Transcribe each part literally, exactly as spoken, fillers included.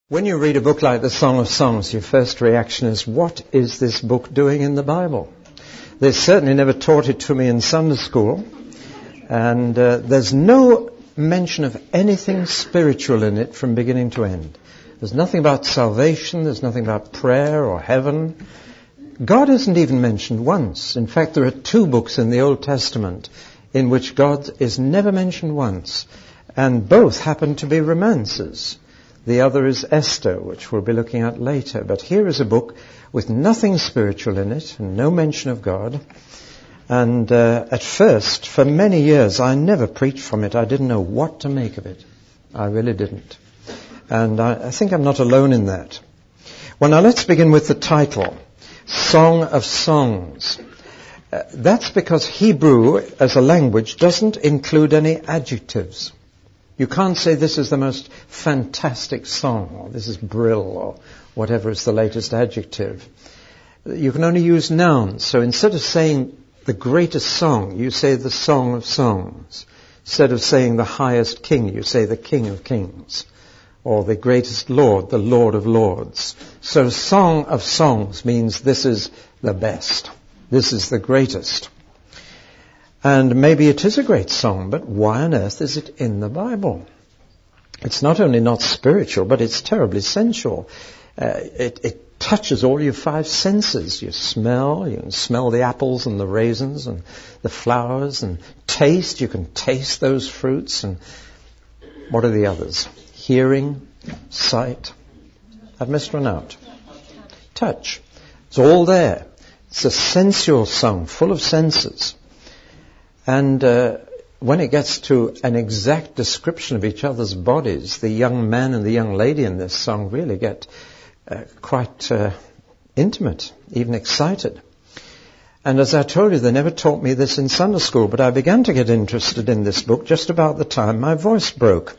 When you read a book like the Song of Songs, your first reaction is, what is this book doing in the Bible? They certainly never taught it to me in Sunday school, and uh, there's no mention of anything spiritual in it from beginning to end. There's nothing about salvation, there's nothing about prayer or heaven. God isn't even mentioned once. In fact, there are two books in the Old Testament in which God is never mentioned once, and both happen to be romances. The other is Esther, which we'll be looking at later. But here is a book with nothing spiritual in it and no mention of God. And uh, at first, for many years, I never preached from it. I didn't know what to make of it. I really didn't. And I, I think I'm not alone in that. Well, now let's begin with the title, Song of Songs. Uh, that's because Hebrew, as a language, doesn't include any adjectives. You can't say this is the most fantastic song, or this is brill, or whatever is the latest adjective. You can only use nouns. So instead of saying the greatest song, you say the Song of Songs. Instead of saying the highest king, you say the King of Kings. Or the greatest Lord, the Lord of Lords. So Song of Songs means this is the best. This is the greatest. And maybe it is a great song, but why on earth is it in the Bible? It's not only not spiritual, but it's terribly sensual. Uh, it, it touches all your five senses. You smell, you can smell the apples and the raisins and the flowers, and taste, you can taste those fruits. And what are the others? Hearing, sight. I've missed one out. Touch. It's all there. It's a sensual song, full of senses. And uh, when it gets to an exact description of each other's bodies, the young man and the young lady in this song really get uh, quite uh, intimate, even excited. And as I told you, they never taught me this in Sunday school, but I began to get interested in this book just about the time my voice broke.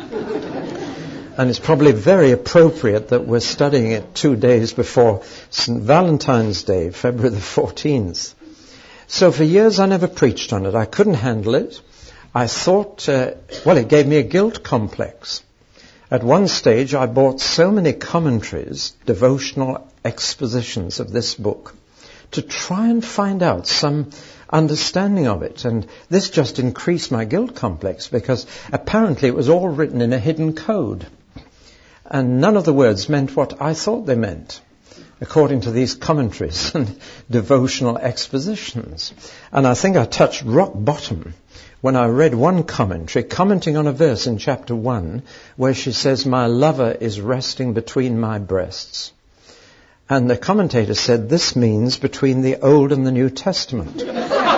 And it's probably very appropriate that we're studying it two days before Saint Valentine's Day, February the fourteenth. So for years I never preached on it. I couldn't handle it. I thought, uh, well, it gave me a guilt complex. At one stage I bought so many commentaries, devotional expositions of this book, to try and find out some understanding of it. And this just increased my guilt complex, because apparently it was all written in a hidden code. And none of the words meant what I thought they meant, according to these commentaries and devotional expositions. And I think I touched rock bottom when I read one commentary commenting on a verse in chapter one where she says, "My lover is resting between my breasts." And the commentator said, this means between the Old and the New Testament. And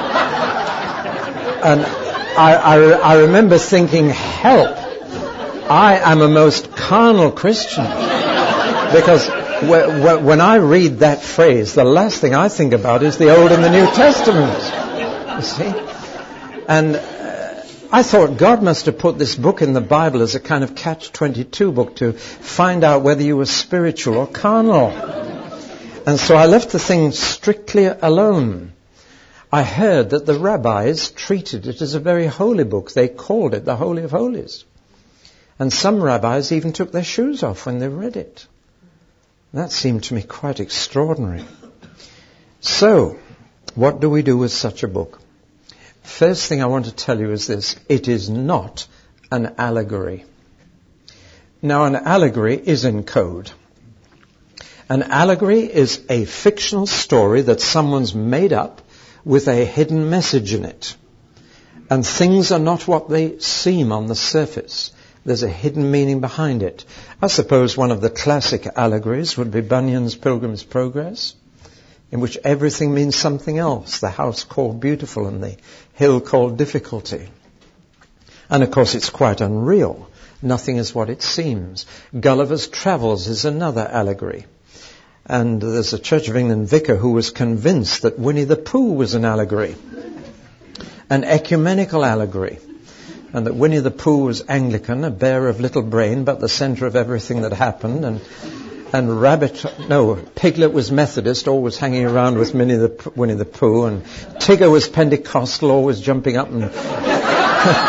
I, I, I remember thinking, help, I am a most carnal Christian, because when I read that phrase, the last thing I think about is the Old and the New Testament. You see? And uh, I thought God must have put this book in the Bible as a kind of catch twenty-two book to find out whether you were spiritual or carnal. And so I left the thing strictly alone. I heard that the rabbis treated it as a very holy book. They called it the Holy of Holies. And some rabbis even took their shoes off when they read it. That seemed to me quite extraordinary. So, what do we do with such a book? First thing I want to tell you is this. It is not an allegory. Now, an allegory is in code. An allegory is a fictional story that someone's made up with a hidden message in it. And things are not what they seem on the surface. There's a hidden meaning behind it. I suppose one of the classic allegories would be Bunyan's Pilgrim's Progress, in which everything means something else. The house called Beautiful and the hill called Difficulty. And of course it's quite unreal. Nothing is what it seems. Gulliver's Travels is another allegory. And there's a Church of England vicar who was convinced that Winnie the Pooh was an allegory, an ecumenical allegory. And that Winnie the Pooh was Anglican, a bear of little brain, but the centre of everything that happened. And and Rabbit, no, Piglet was Methodist, always hanging around with Winnie the, Winnie the Pooh. And Tigger was Pentecostal, always jumping up and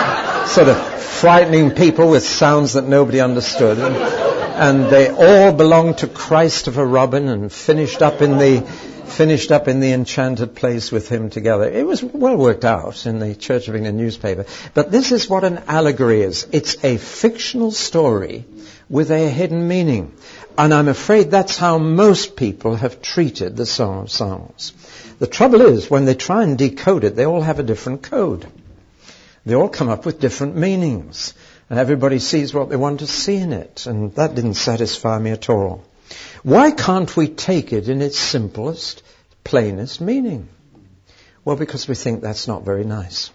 sort of frightening people with sounds that nobody understood. And, and they all belonged to Christopher Robin and finished up in the finished up in the enchanted place with him together. It was well worked out in the Church of England newspaper. But this is what an allegory is. It's a fictional story with a hidden meaning. And I'm afraid that's how most people have treated the Song of Songs. The trouble is, when they try and decode it, they all have a different code. They all come up with different meanings. And everybody sees what they want to see in it. And that didn't satisfy me at all. Why can't we take it in its simplest, plainest meaning? Well, because we think that's not very nice.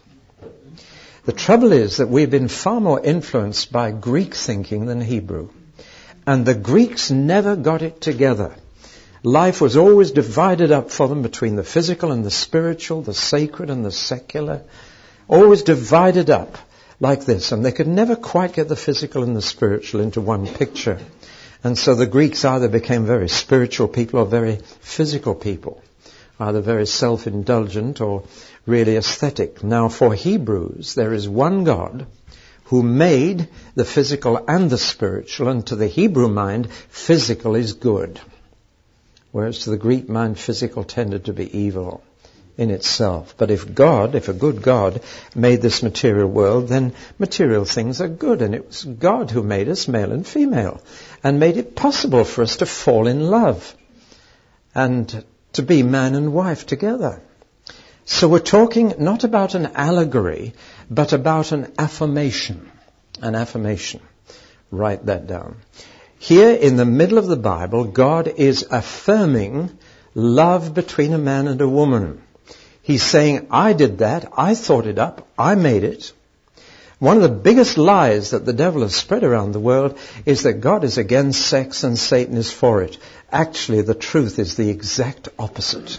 The trouble is that we've been far more influenced by Greek thinking than Hebrew. And the Greeks never got it together. Life was always divided up for them between the physical and the spiritual, the sacred and the secular. Always divided up like this. And they could never quite get the physical and the spiritual into one picture. And so the Greeks either became very spiritual people or very physical people, either very self-indulgent or really aesthetic. Now, for Hebrews, there is one God who made the physical and the spiritual, and to the Hebrew mind, physical is good, whereas to the Greek mind, physical tended to be evil in itself. But if God, if a good God made this material world, then material things are good. And it was God who made us male and female and made it possible for us to fall in love and to be man and wife together. So we're talking not about an allegory, but about an affirmation. An affirmation. Write that down. Here in the middle of the Bible, God is affirming love between a man and a woman. He's saying, I did that, I thought it up, I made it. One of the biggest lies that the devil has spread around the world is that God is against sex and Satan is for it. Actually, the truth is the exact opposite.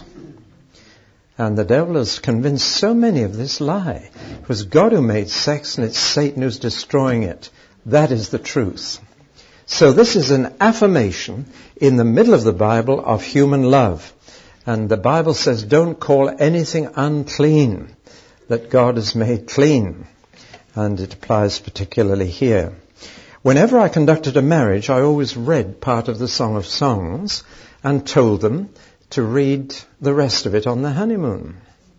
And the devil has convinced so many of this lie. It was God who made sex and it's Satan who's destroying it. That is the truth. So this is an affirmation in the middle of the Bible of human love. And the Bible says, don't call anything unclean that God has made clean. And it applies particularly here. Whenever I conducted a marriage, I always read part of the Song of Songs and told them to read the rest of it on the honeymoon.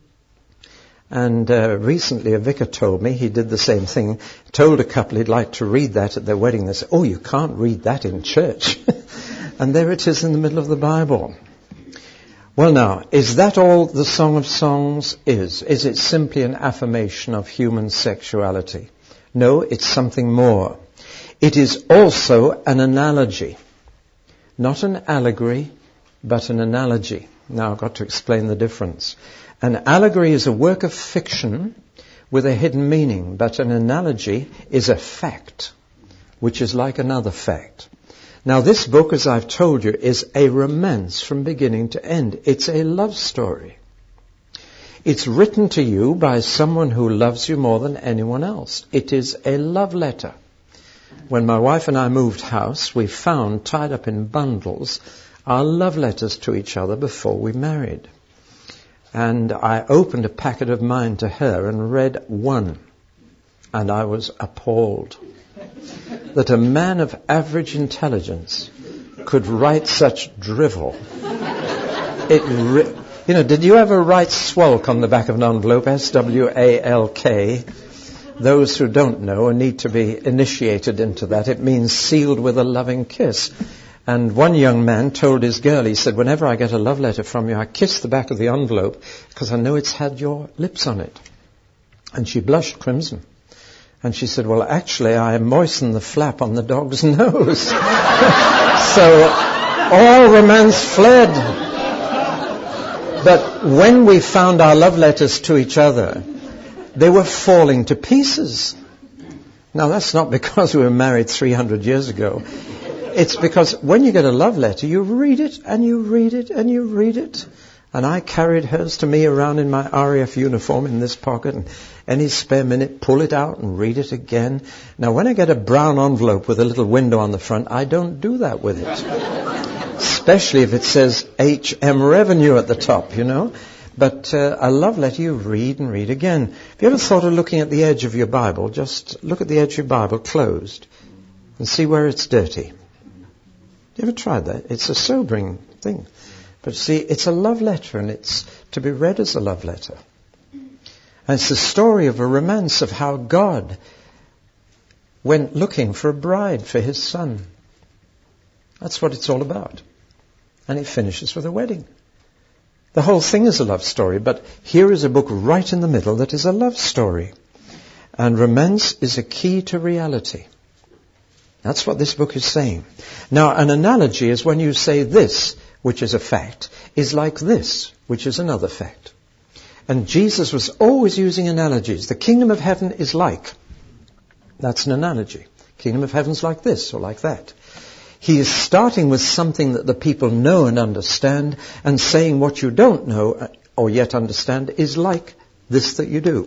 And uh, recently a vicar told me he did the same thing, told a couple he'd like to read that at their wedding. They said, oh, you can't read that in church. And there it is in the middle of the Bible. Well now, is that all the Song of Songs is? Is it simply an affirmation of human sexuality? No, it's something more. It is also an analogy. Not an allegory, but an analogy. Now I've got to explain the difference. An allegory is a work of fiction with a hidden meaning, but an analogy is a fact, which is like another fact. Now this book, as I've told you, is a romance from beginning to end. It's a love story. It's written to you by someone who loves you more than anyone else. It is a love letter. When my wife and I moved house, we found, tied up in bundles, our love letters to each other before we married. And I opened a packet of mine to her and read one. And I was appalled that a man of average intelligence could write such drivel. It, ri- you know, did you ever write swalk on the back of an envelope? S W A L K. Those who don't know need to be initiated into that. It means sealed with a loving kiss. And one young man told his girl, he said, whenever I get a love letter from you, I kiss the back of the envelope because I know it's had your lips on it. And she blushed crimson. And she said, well, actually, I moistened the flap on the dog's nose. So all romance fled. But when we found our love letters to each other, they were falling to pieces. Now, that's not because we were married three hundred years ago. It's because when you get a love letter, you read it and you read it and you read it. And I carried hers to me around in my R A F uniform in this pocket, and any spare minute, pull it out and read it again. Now, when I get a brown envelope with a little window on the front, I don't do that with it. Especially if it says H M Revenue at the top, you know. But uh, a love letter you read and read again. Have you ever thought of looking at the edge of your Bible? Just look at the edge of your Bible closed and see where it's dirty. You ever tried that? It's a sobering thing. But see, it's a love letter, and it's to be read as a love letter. And it's the story of a romance of how God went looking for a bride for his son. That's what it's all about. And it finishes with a wedding. The whole thing is a love story, but here is a book right in the middle that is a love story. And romance is a key to reality. That's what this book is saying. Now, an analogy is when you say this, which is a fact, is like this, which is another fact. And Jesus was always using analogies. The kingdom of heaven is like. That's an analogy. Kingdom of heaven's like this or like that. He is starting with something that the people know and understand, and saying what you don't know or yet understand is like this that you do.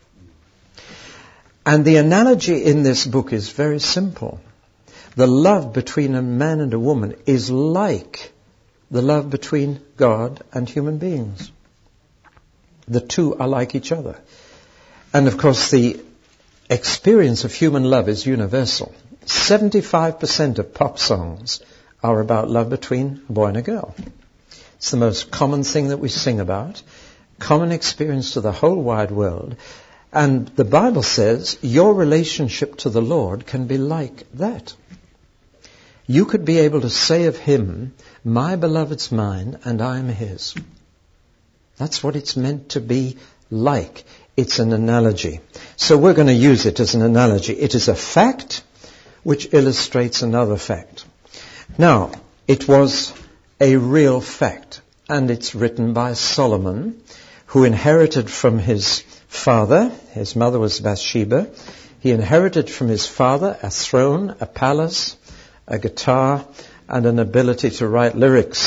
And the analogy in this book is very simple. The love between a man and a woman is like the love between God and human beings. The two are like each other. And of course the experience of human love is universal. seventy-five percent of pop songs are about love between a boy and a girl. It's the most common thing that we sing about, common experience to the whole wide world. And the Bible says your relationship to the Lord can be like that. You could be able to say of him, my beloved's mine and I am his. That's what it's meant to be like. It's an analogy. So we're going to use it as an analogy. It is a fact which illustrates another fact. Now, it was a real fact, and it's written by Solomon, who inherited from his father, his mother was Bathsheba, he inherited from his father a throne, a palace, a guitar, and an ability to write lyrics.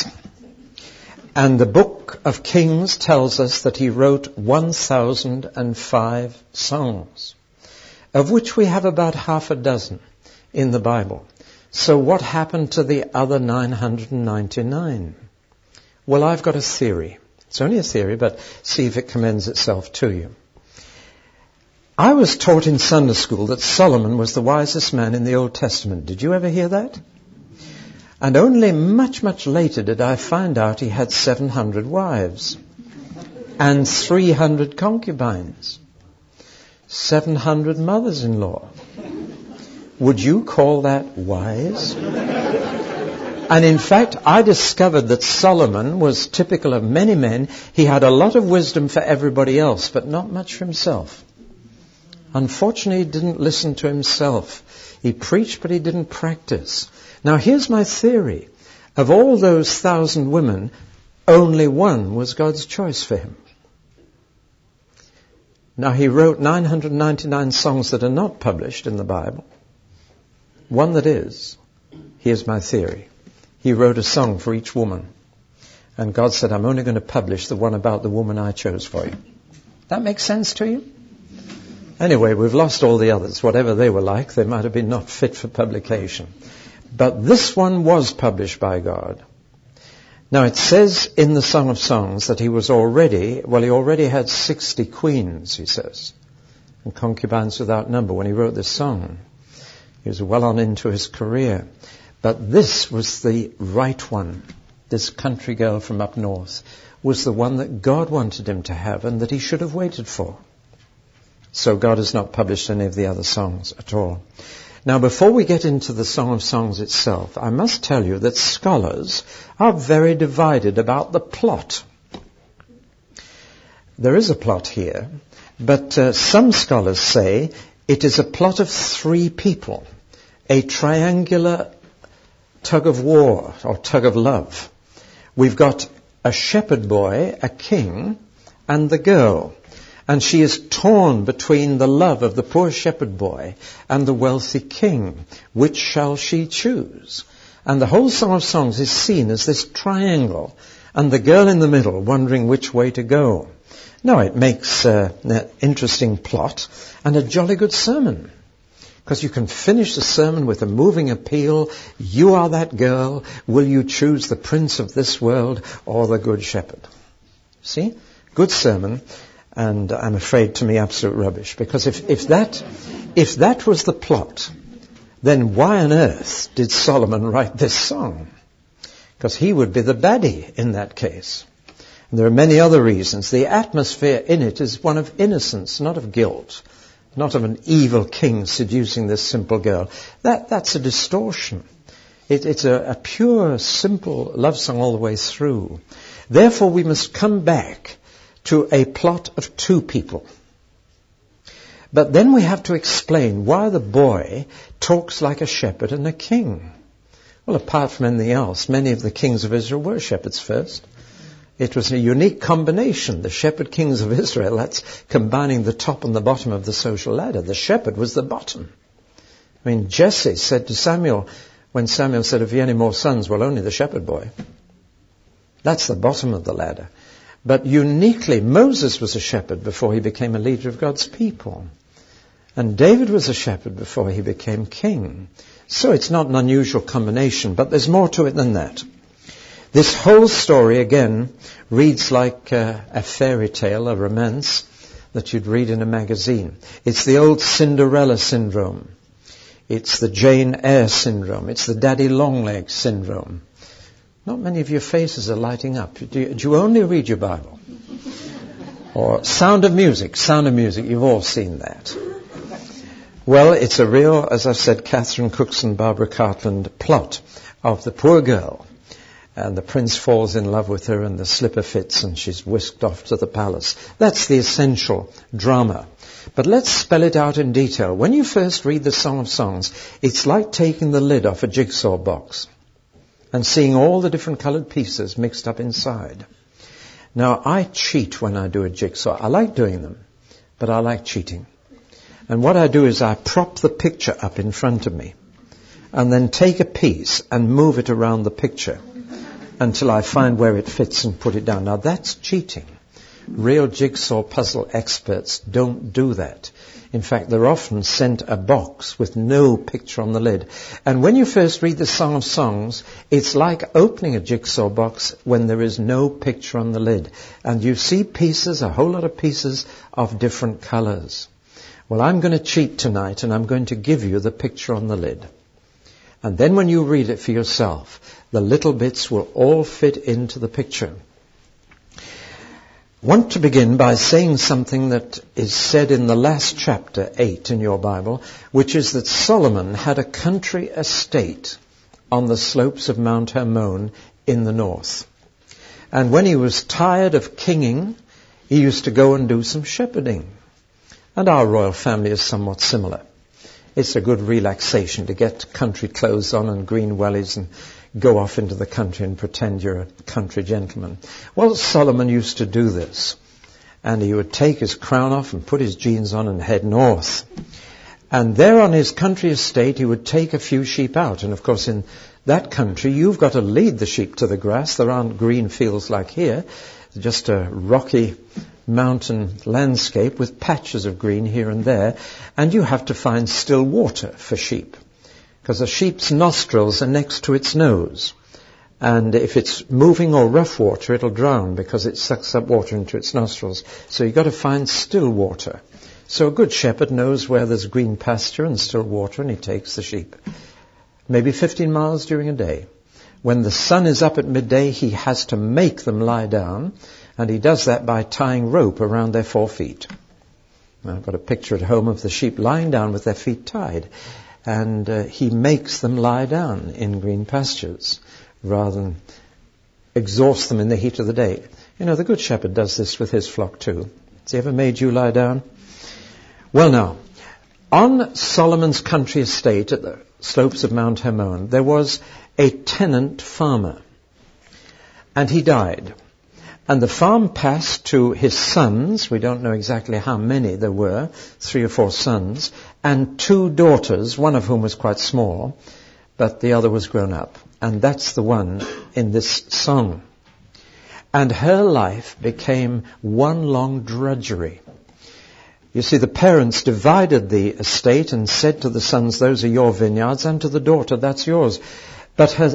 And the book of Kings tells us that he wrote one thousand five songs, of which we have about half a dozen in the Bible. So what happened to the other nine hundred ninety-nine? Well, I've got a theory. It's only a theory, but see if it commends itself to you. I was taught in Sunday school that Solomon was the wisest man in the Old Testament. Did you ever hear that? And only much, much later did I find out he had seven hundred wives and three hundred concubines, seven hundred mothers-in-law. Would you call that wise? And in fact, I discovered that Solomon was typical of many men. He had a lot of wisdom for everybody else, but not much for himself. Unfortunately, he didn't listen to himself. He preached, but he didn't practice. Now, here's my theory. Of all those thousand women, only one was God's choice for him. Now, he wrote nine hundred ninety-nine songs that are not published in the Bible. One that is. Here's my theory. He wrote a song for each woman. And God said, I'm only going to publish the one about the woman I chose for you. That makes sense to you? Anyway, we've lost all the others. Whatever they were like, they might have been not fit for publication. But this one was published by God. Now it says in the Song of Songs that he was already, well, he already had sixty queens, he says, and concubines without number when he wrote this song. He was well on into his career. But this was the right one. This country girl from up north was the one that God wanted him to have and that he should have waited for. So God has not published any of the other songs at all. Now, before we get into the Song of Songs itself, I must tell you that scholars are very divided about the plot. There is a plot here, but uh, some scholars say it is a plot of three people, a triangular tug of war or tug of love. We've got a shepherd boy, a king, and the girl. And she is torn between the love of the poor shepherd boy and the wealthy king. Which shall she choose? And the whole Song of Songs is seen as this triangle, and the girl in the middle wondering which way to go. Now, it makes uh, an interesting plot and a jolly good sermon, because you can finish the sermon with a moving appeal. You are that girl. Will you choose the prince of this world or the good shepherd? See? good sermon, and I'm afraid to me absolute rubbish. Because if, if that if that was the plot, then why on earth did Solomon write this song? Because he would be the baddie in that case. And there are many other reasons. The atmosphere in it is one of innocence, not of guilt, not of an evil king seducing this simple girl. That that's a distortion. It, it's a, a pure, simple love song all the way through. Therefore, we must come back to a plot of two people. But then we have to explain why the boy talks like a shepherd and a king. Well, apart from anything else, many of the kings of Israel were shepherds first. It was a unique combination. The shepherd kings of Israel, that's combining the top and the bottom of the social ladder. The shepherd was the bottom. I mean, Jesse said to Samuel, when Samuel said, "Have you any more sons?" "Well, only the shepherd boy." That's the bottom of the ladder. But uniquely, Moses was a shepherd before he became a leader of God's people. And David was a shepherd before he became king. So it's not an unusual combination, but there's more to it than that. This whole story, again, reads like uh, a fairy tale, a romance that you'd read in a magazine. It's the old Cinderella syndrome. It's the Jane Eyre syndrome. It's the Daddy Longlegs syndrome. Not many of your faces are lighting up. Do you, do you only read your Bible? Or Sound of Music. Sound of Music, you've all seen that. Well, it's a real, as I've said, Catherine Cookson, Barbara Cartland plot of the poor girl. And the prince falls in love with her and the slipper fits and she's whisked off to the palace. That's the essential drama. But let's spell it out in detail. When you first read the Song of Songs, it's like taking the lid off a jigsaw box and seeing all the different coloured pieces mixed up inside. Now, I cheat when I do a jigsaw. I like doing them, but I like cheating. And what I do is I prop the picture up in front of me and then take a piece and move it around the picture until I find where it fits and put it down. Now, that's cheating. Real jigsaw puzzle experts don't do that. In fact, they're often sent a box with no picture on the lid. And when you first read the Song of Songs, it's like opening a jigsaw box when there is no picture on the lid. And you see pieces, a whole lot of pieces of different colours. Well, I'm going to cheat tonight and I'm going to give you the picture on the lid. And then when you read it for yourself, the little bits will all fit into the picture. I want to begin by saying something that is said in the last chapter, eight in your Bible, which is that Solomon had a country estate on the slopes of Mount Hermon in the north. And when he was tired of kinging, he used to go and do some shepherding. And our royal family is somewhat similar. It's a good relaxation to get country clothes on and green wellies and go off into the country and pretend you're a country gentleman. Well, Solomon used to do this. And he would take his crown off and put his jeans on and head north. And there on his country estate, he would take a few sheep out. And of course, in that country, you've got to lead the sheep to the grass. There aren't green fields like here. Just a rocky mountain landscape with patches of green here and there. And you have to find still water for sheep, because a sheep's nostrils are next to its nose. And if it's moving or rough water, it'll drown because it sucks up water into its nostrils. So you've got to find still water. So a good shepherd knows where there's green pasture and still water, and he takes the sheep. Maybe fifteen miles during a day. When the sun is up at midday, he has to make them lie down, and he does that by tying rope around their four feet. I've got a picture at home of the sheep lying down with their feet tied. And uh, he makes them lie down in green pastures rather than exhaust them in the heat of the day. You know, the Good Shepherd does this with his flock too. Has he ever made you lie down? Well, now, on Solomon's country estate at the slopes of Mount Hermon, there was a tenant farmer. And he died. And the farm passed to his sons. We don't know exactly how many there were, three or four sons, and two daughters, one of whom was quite small, but the other was grown up. And that's the one in this song. And her life became one long drudgery. You see, the parents divided the estate and said to the sons, "Those are your vineyards," and to the daughter, "That's yours." But her,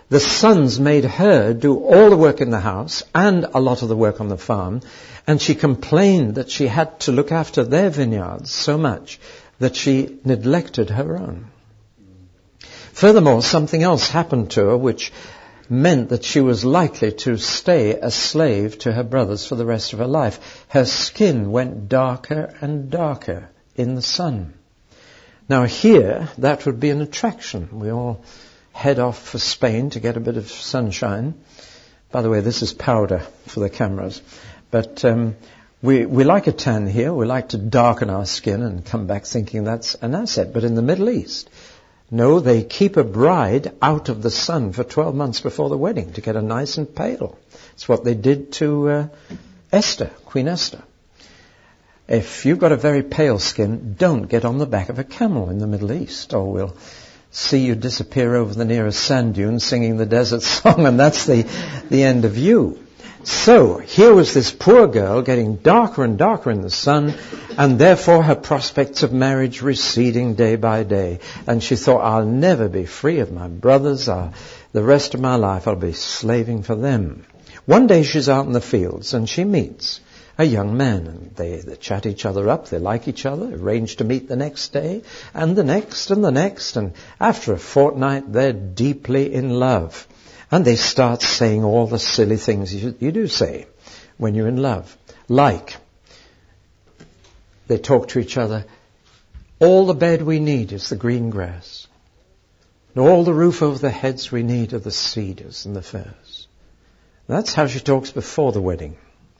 The sons made her do all the work in the house and a lot of the work on the farm, and she complained that she had to look after their vineyards so much that she neglected her own. Furthermore, something else happened to her which meant that she was likely to stay a slave to her brothers for the rest of her life. Her skin went darker and darker in the sun. Now here, that would be an attraction. We all head off for Spain to get a bit of sunshine. By the way, this is powder for the cameras. But um, we, we like a tan here. We like to darken our skin and come back thinking that's an asset. But in the Middle East, no, they keep a bride out of the sun for twelve months before the wedding to get her nice and pale. It's what they did to uh, Esther, Queen Esther. If you've got a very pale skin, don't get on the back of a camel in the Middle East, or we'll see you disappear over the nearest sand dune singing the desert song, and that's the, the end of you. So, here was this poor girl getting darker and darker in the sun, and therefore her prospects of marriage receding day by day. And she thought, I'll never be free of my brothers. I'll, the rest of my life I'll be slaving for them. One day she's out in the fields, and she meets a young man, and they, they chat each other up, they like each other, arrange to meet the next day, and the next, and the next, and after a fortnight they're deeply in love. And they start saying all the silly things you, you do say when you're in love. Like, they talk to each other, all the bed we need is the green grass, and all the roof over the heads we need are the cedars and the firs. That's how she talks before the wedding.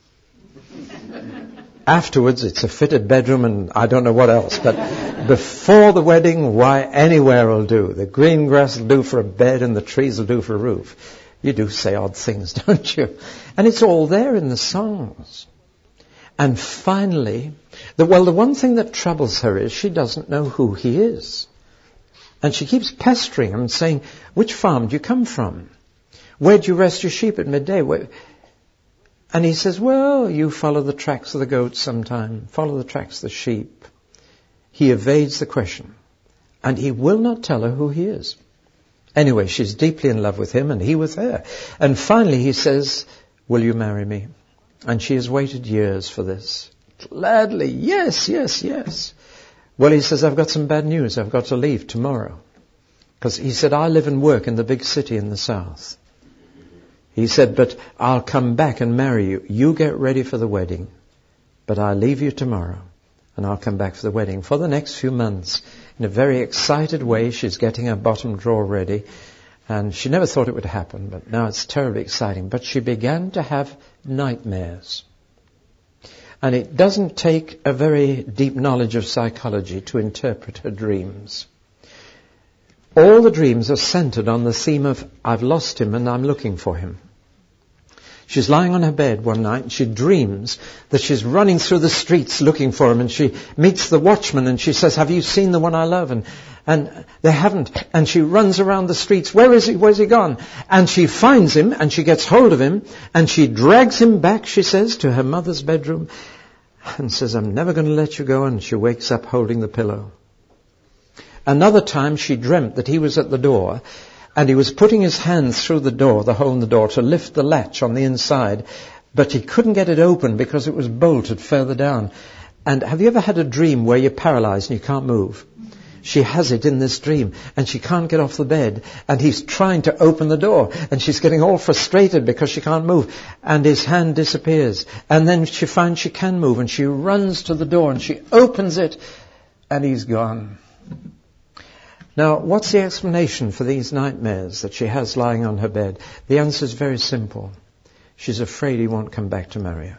Afterwards, it's a fitted bedroom and I don't know what else. But before the wedding, why, anywhere will do. The green grass will do for a bed and the trees will do for a roof. You do say odd things, don't you? And it's all there in the songs. And finally, the, well, the one thing that troubles her is she doesn't know who he is. And she keeps pestering him and saying, which farm do you come from? Where do you rest your sheep at midday? Where... And he says, well, you follow the tracks of the goats sometime, follow the tracks of the sheep. He evades the question, and he will not tell her who he is. Anyway, she's deeply in love with him, and he with her. And finally he says, will you marry me? And she has waited years for this. Gladly, yes, yes, yes. Well, he says, I've got some bad news. I've got to leave tomorrow. Because he said, I live and work in the big city in the south. He said, but I'll come back and marry you. You get ready for the wedding, but I'll leave you tomorrow and I'll come back for the wedding. For the next few months, in a very excited way, she's getting her bottom drawer ready, and she never thought it would happen, but now it's terribly exciting. But she began to have nightmares. And it doesn't take a very deep knowledge of psychology to interpret her dreams. All the dreams are centered on the theme of, I've lost him and I'm looking for him. She's lying on her bed one night and she dreams that she's running through the streets looking for him, and she meets the watchman and she says, have you seen the one I love? And, and they haven't. And she runs around the streets. Where is he? Where's he gone? And she finds him and she gets hold of him and she drags him back, she says, to her mother's bedroom and says, I'm never going to let you go. And she wakes up holding the pillow. Another time she dreamt that he was at the door and he was putting his hands through the door, the hole in the door, to lift the latch on the inside, but he couldn't get it open because it was bolted further down. And have you ever had a dream where you're paralyzed and you can't move? She has it in this dream, and she can't get off the bed, and he's trying to open the door, and she's getting all frustrated because she can't move, and his hand disappears. And then she finds she can move, and she runs to the door, and she opens it, and he's gone. Now, what's the explanation for these nightmares that she has lying on her bed? The answer is very simple. She's afraid he won't come back to marry her.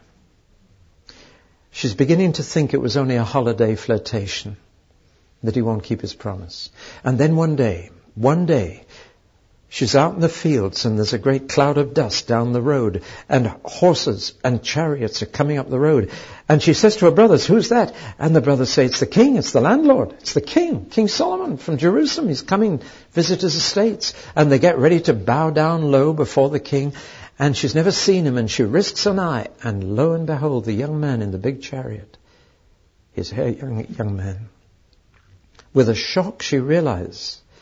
She's beginning to think it was only a holiday flirtation, that he won't keep his promise. And then one day, one day, she's out in the fields and there's a great cloud of dust down the road, and horses and chariots are coming up the road. And she says to her brothers, who's that? And the brothers say, it's the king, it's the landlord, it's the king, King Solomon from Jerusalem. He's coming, visit his estates. And they get ready to bow down low before the king. And she's never seen him, and she risks an eye. And lo and behold, the young man in the big chariot is her young, young man. With a shock, she realizes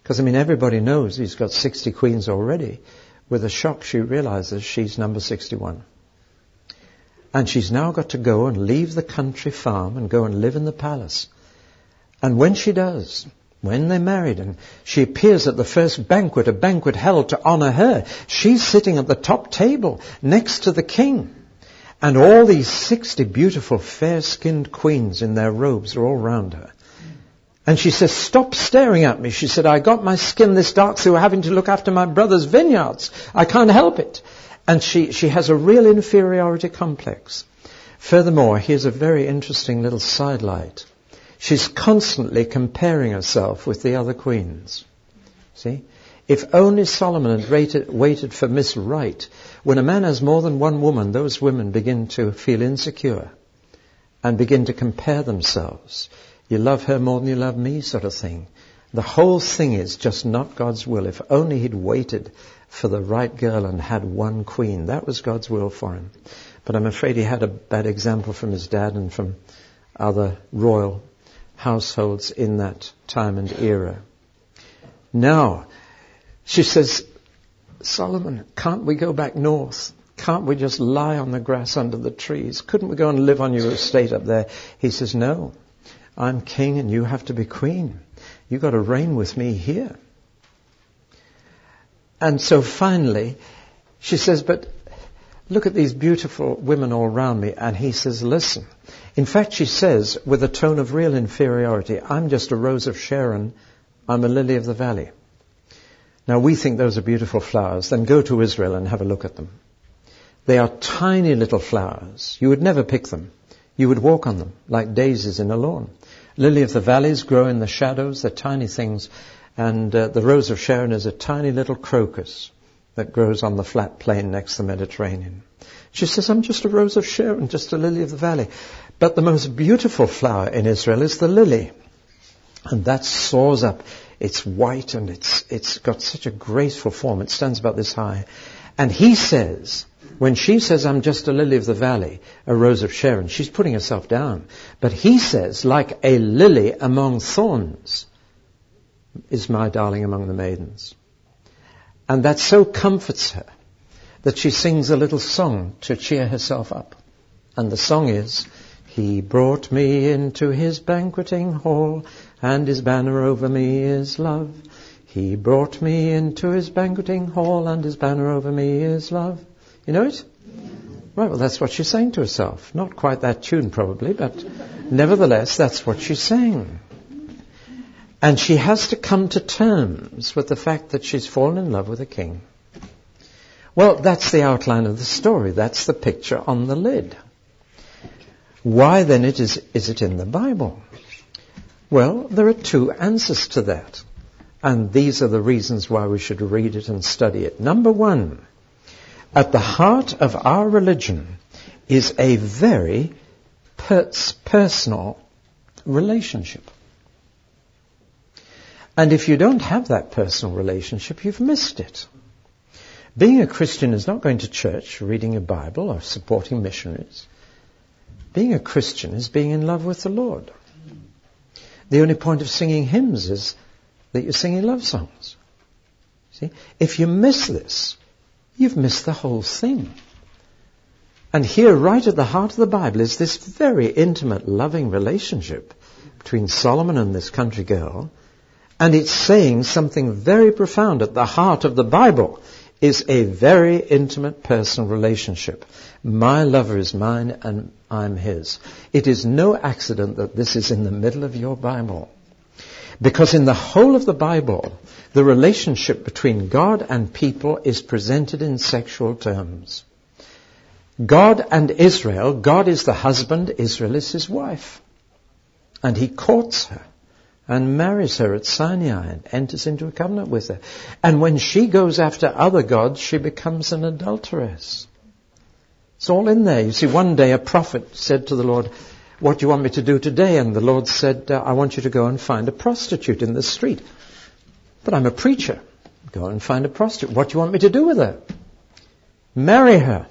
Because, I mean, everybody knows he's got sixty queens already. With a shock, she realizes she's number sixty-one. And she's now got to go and leave the country farm and go and live in the palace. And when she does, when they're married and she appears at the first banquet, a banquet held to honor her, she's sitting at the top table next to the king. And all these sixty beautiful, fair-skinned queens in their robes are all round her. And she says, stop staring at me. She said, I got my skin this dark through having to look after my brother's vineyards. I can't help it. And she, she has a real inferiority complex. Furthermore, here's a very interesting little sidelight. She's constantly comparing herself with the other queens. See? If only Solomon had waited, waited for Miss Right. When a man has more than one woman, those women begin to feel insecure and begin to compare themselves. You love her more than you love me, sort of thing. The whole thing is just not God's will. If only he'd waited for the right girl and had one queen. That was God's will for him. But I'm afraid he had a bad example from his dad and from other royal households in that time and era. Now, she says, Solomon, can't we go back north? Can't we just lie on the grass under the trees? Couldn't we go and live on your estate up there? He says, no, I'm king and you have to be queen. You've got to reign with me here. And so finally, she says, but look at these beautiful women all around me. And he says, listen. In fact, she says, with a tone of real inferiority, I'm just a rose of Sharon. I'm a lily of the valley. Now, we think those are beautiful flowers. Then go to Israel and have a look at them. They are tiny little flowers. You would never pick them. You would walk on them like daisies in a lawn. Lily of the valleys grow in the shadows. They're tiny things. And uh, the rose of Sharon is a tiny little crocus that grows on the flat plain next to the Mediterranean. She says, I'm just a rose of Sharon, just a lily of the valley. But the most beautiful flower in Israel is the lily. And that soars up. It's white and it's it's got such a graceful form. It stands about this high. And he says, when she says, I'm just a lily of the valley, a rose of Sharon, she's putting herself down. But he says, like a lily among thorns is my darling among the maidens. And that so comforts her that she sings a little song to cheer herself up. And the song is, he brought me into his banqueting hall, and his banner over me is love. He brought me into his banqueting hall, and his banner over me is love. You know it? Right, well, that's what she's saying to herself. Not quite that tune, probably, but nevertheless, that's what she's saying. And she has to come to terms with the fact that she's fallen in love with a king. Well, that's the outline of the story. That's the picture on the lid. Why then it is, is it in the Bible? Well, there are two answers to that. And these are the reasons why we should read it and study it. Number one, at the heart of our religion is a very per- personal relationship. And if you don't have that personal relationship, you've missed it. Being a Christian is not going to church, reading a Bible, or supporting missionaries. Being a Christian is being in love with the Lord. The only point of singing hymns is that you're singing love songs. See? If you miss this, you've missed the whole thing. And here, right at the heart of the Bible, is this very intimate, loving relationship between Solomon and this country girl. And it's saying something very profound. At the heart of the Bible is a very intimate personal relationship. My lover is mine and I'm his. It is no accident that this is in the middle of your Bible. Because in the whole of the Bible, the relationship between God and people is presented in sexual terms. God and Israel, God is the husband, Israel is his wife. And he courts her and marries her at Sinai and enters into a covenant with her. And when she goes after other gods, she becomes an adulteress. It's all in there. You see, one day a prophet said to the Lord, what do you want me to do today? And the Lord said, uh, I want you to go and find a prostitute in the street. But I'm a preacher. Go and find a prostitute. What do you want me to do with her? Marry her.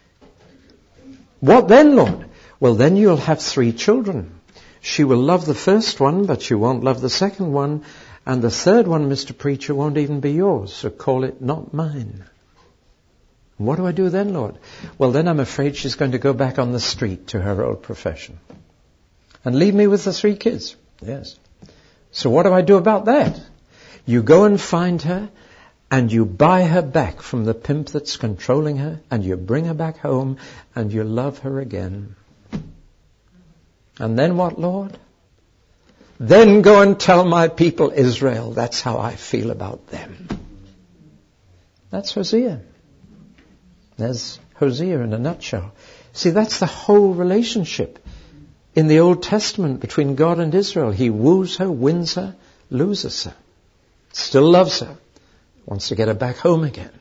What then, Lord? Well, then you'll have three children. She will love the first one, but she won't love the second one. And the third one, Mister Preacher, won't even be yours, so call it not mine. What do I do then, Lord? Well, then I'm afraid she's going to go back on the street to her old profession. And leave me with the three kids. Yes. So what do I do about that? You go and find her, and you buy her back from the pimp that's controlling her, and you bring her back home, and you love her again. And then what, Lord? Then go and tell my people Israel, that's how I feel about them. That's Hosea. There's Hosea in a nutshell. See, that's the whole relationship in the Old Testament between God and Israel. He woos her, wins her, loses her. Still loves her. Wants to get her back home again.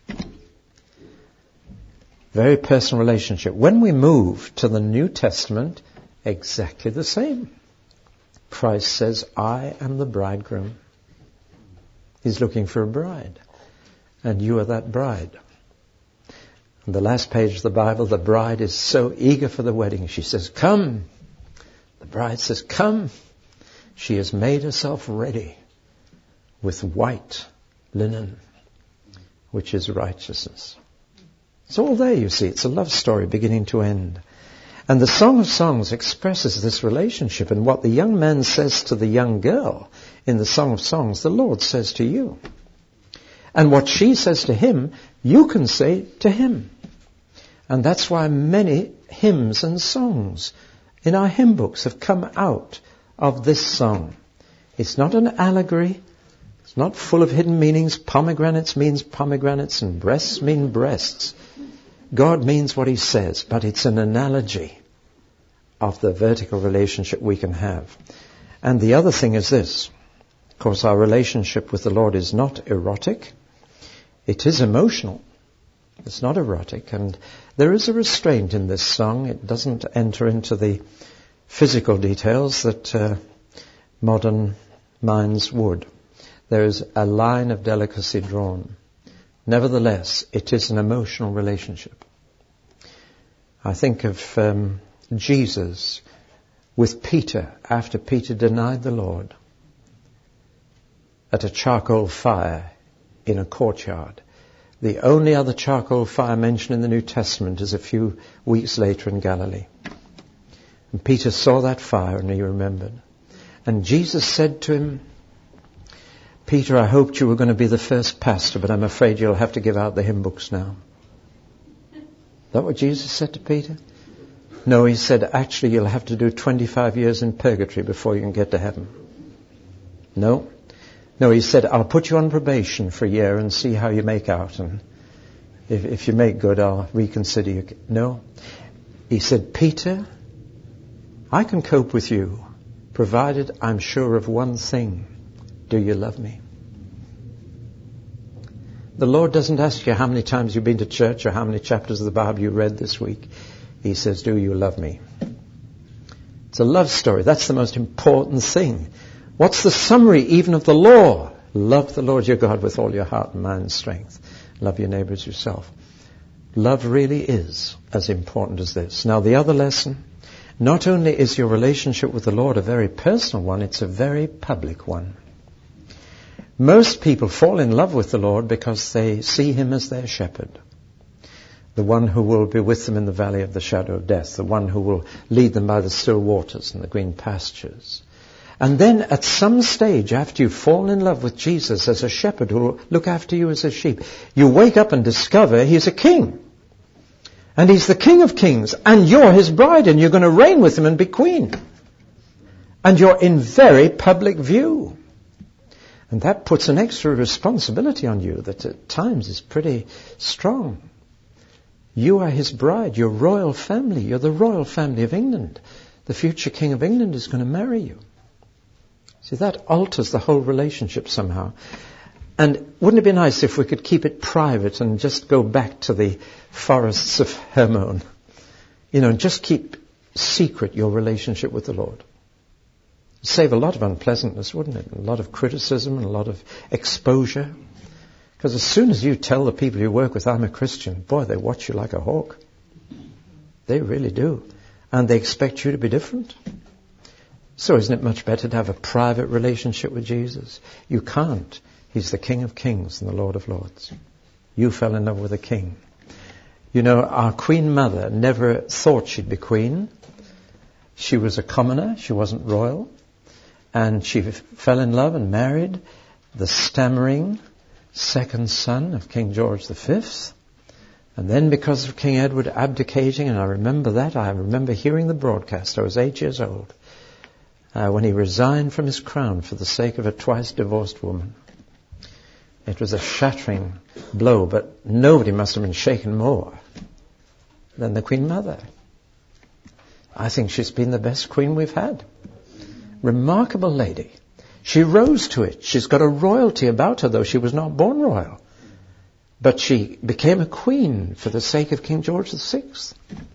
Very personal relationship. When we move to the New Testament, exactly the same. Christ says, I am the bridegroom. He's looking for a bride. And you are that bride. On the last page of the Bible, the bride is so eager for the wedding. She says, come. The bride says, come. She has made herself ready with white linen, which is righteousness. It's all there, you see. It's a love story beginning to end. And the Song of Songs expresses this relationship. And what the young man says to the young girl in the Song of Songs, the Lord says to you. And what she says to him, you can say to him. And that's why many hymns and songs in our hymn books have come out of this song. It's not an allegory. It's not full of hidden meanings. Pomegranates means pomegranates and breasts mean breasts. God means what he says, but it's an analogy of the vertical relationship we can have. And the other thing is this. Of course, our relationship with the Lord is not erotic. It is emotional. It's not erotic. And there is a restraint in this song. It doesn't enter into the physical details that uh, modern minds would. There is a line of delicacy drawn. Nevertheless, it is an emotional relationship. I think of um, Jesus with Peter after Peter denied the Lord at a charcoal fire in a courtyard. The only other charcoal fire mentioned in the New Testament is a few weeks later in Galilee. And Peter saw that fire and he remembered. And Jesus said to him, Peter, I hoped you were going to be the first pastor, but I'm afraid you'll have to give out the hymn books now. Is that what Jesus said to Peter? No, he said, actually, you'll have to do twenty-five years in purgatory before you can get to heaven. No. No, he said, I'll put you on probation for a year and see how you make out. And if, if you make good, I'll reconsider you. No. He said, Peter, I can cope with you, provided I'm sure of one thing. Do you love me? The Lord doesn't ask you how many times you've been to church or how many chapters of the Bible you read this week. He says, do you love me? It's a love story. That's the most important thing. What's the summary even of the law? Love the Lord your God with all your heart and mind and strength. Love your neighbor as yourself. Love really is as important as this. Now the other lesson, not only is your relationship with the Lord a very personal one, it's a very public one. Most people fall in love with the Lord because they see him as their shepherd. The one who will be with them in the valley of the shadow of death. The one who will lead them by the still waters and the green pastures. And then at some stage after you've fallen in love with Jesus as a shepherd who will look after you as a sheep, you wake up and discover he's a king. And he's the King of Kings. And you're his bride and you're going to reign with him and be queen. And you're in very public view. And that puts an extra responsibility on you that at times is pretty strong. You are his bride, your royal family. You're the royal family of England. The future King of England is going to marry you. See, that alters the whole relationship somehow. And wouldn't it be nice if we could keep it private and just go back to the forests of Hermon? You know, and just keep secret your relationship with the Lord. Save a lot of unpleasantness, wouldn't it? A lot of criticism and a lot of exposure. Because as soon as you tell the people you work with, I'm a Christian, boy, they watch you like a hawk. They really do. And they expect you to be different. So isn't it much better to have a private relationship with Jesus? You can't. He's the King of Kings and the Lord of Lords. You fell in love with a king. You know, our Queen Mother never thought she'd be queen. She was a commoner. She wasn't royal. And she f- fell in love and married the stammering second son of King George the Fifth. And then because of King Edward abdicating, and I remember that, I remember hearing the broadcast. I was eight years old. Uh, when he resigned from his crown for the sake of a twice divorced woman. It was a shattering blow, but nobody must have been shaken more than the Queen Mother. I think she's been the best queen we've had. Remarkable lady. She rose to it. She's got a royalty about her, though she was not born royal. But she became a queen for the sake of King George the Sixth.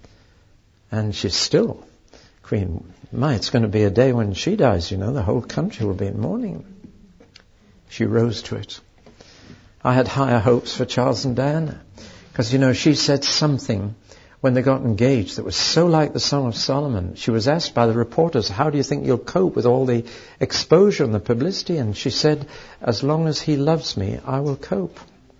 And she's still queen. My, it's going to be a day when she dies, you know, the whole country will be in mourning. She rose to it. I had higher hopes for Charles and Diana. Because, you know, she said something when they got engaged that was so like the Song of Solomon. She was asked by the reporters, how do you think you'll cope with all the exposure and the publicity? And she said, as long as he loves me, I will cope.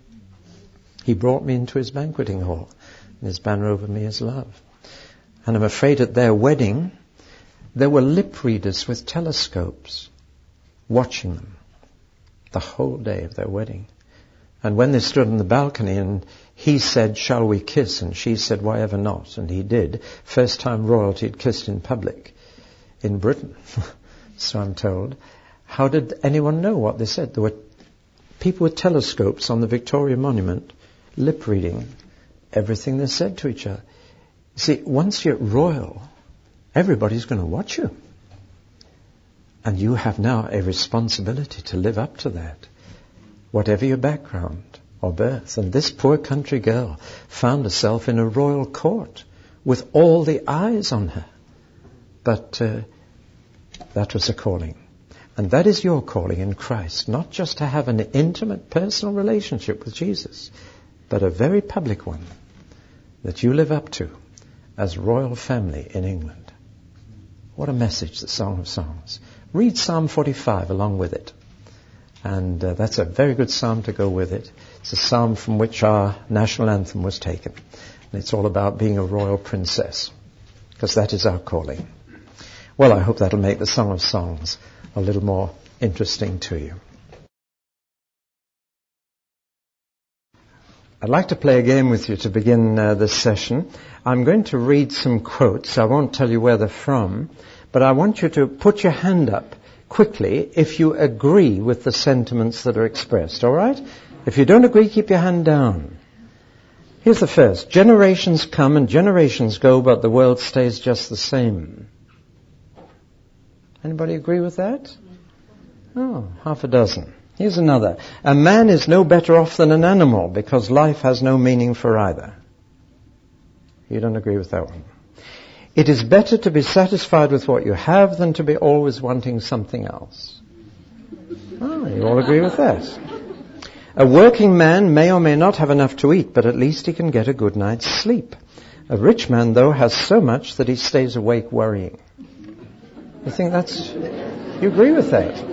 He brought me into his banqueting hall, and his banner over me is love. And I'm afraid at their wedding, there were lip readers with telescopes watching them the whole day of their wedding. And when they stood on the balcony and he said, shall we kiss? And she said, why ever not? And he did. First time royalty had kissed in public in Britain, so I'm told. How did anyone know what they said? There were people with telescopes on the Victoria Monument lip reading everything they said to each other. See, once you're royal, everybody's going to watch you. And you have now a responsibility to live up to that, whatever your background or birth. And this poor country girl found herself in a royal court with all the eyes on her. But uh, that was a calling. And that is your calling in Christ, not just to have an intimate personal relationship with Jesus, but a very public one that you live up to as royal family in England. What a message, the Song of Songs. Read Psalm forty-five along with it. And uh, that's a very good psalm to go with it. It's a psalm from which our national anthem was taken. And it's all about being a royal princess, because that is our calling. Well, I hope that'll make the Song of Songs a little more interesting to you. I'd like to play a game with you to begin uh, this session. I'm going to read some quotes. I won't tell you where they're from, but I want you to put your hand up quickly if you agree with the sentiments that are expressed, all right? If you don't agree, keep your hand down. Here's the first. Generations come and generations go, but the world stays just the same. Anybody agree with that? Oh, half a dozen. Here's another. A man is no better off than an animal because life has no meaning for either. You don't agree with that one. It is better to be satisfied with what you have than to be always wanting something else. Oh, you all agree with that. A working man may or may not have enough to eat, but at least he can get a good night's sleep. A rich man, though, has so much that he stays awake worrying. You think that's... You agree with that?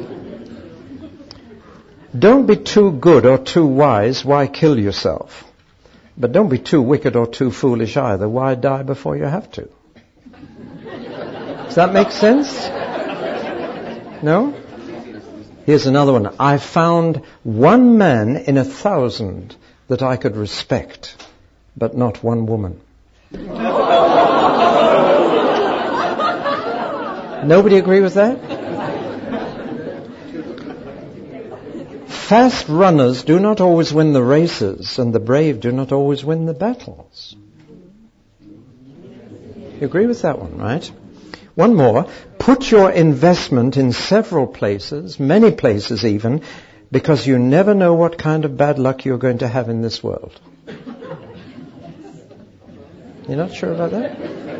Don't be too good or too wise. Why kill yourself? But don't be too wicked or too foolish either. Why die before you have to? Does that make sense? No? Here's another one. I found one man in a thousand that I could respect, but not one woman. Nobody agree with that? Fast runners do not always win the races, and the brave do not always win the battles. You agree with that one, right? One more. Put your investment in several places, many places even, because you never know what kind of bad luck you're going to have in this world. You're not sure about that?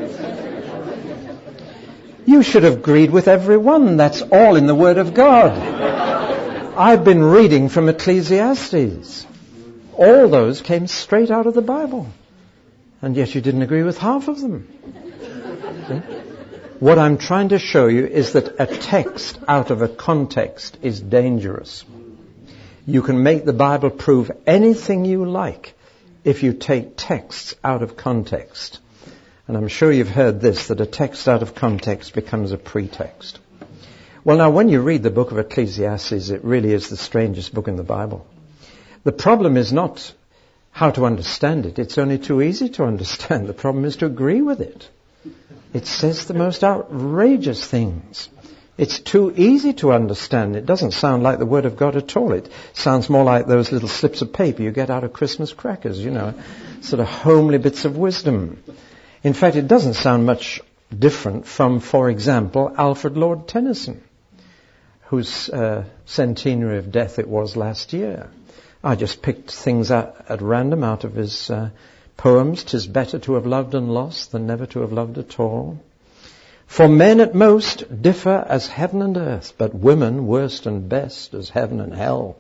You should have agreed with every one. That's all in the Word of God. I've been reading from Ecclesiastes. All those came straight out of the Bible. And yet you didn't agree with half of them. See? What I'm trying to show you is that a text out of a context is dangerous. You can make the Bible prove anything you like if you take texts out of context. And I'm sure you've heard this, that a text out of context becomes a pretext. Well, now, when you read the book of Ecclesiastes, it really is the strangest book in the Bible. The problem is not how to understand it. It's only too easy to understand. The problem is to agree with it. It says the most outrageous things. It's too easy to understand. It doesn't sound like the Word of God at all. It sounds more like those little slips of paper you get out of Christmas crackers, you know, sort of homely bits of wisdom. In fact, it doesn't sound much different from, for example, Alfred Lord Tennyson, whose uh, centenary of death it was last year. I just picked things out at random out of his uh, poems. "'Tis better to have loved and lost than never to have loved at all. For men at most differ as heaven and earth, but women worst and best as heaven and hell.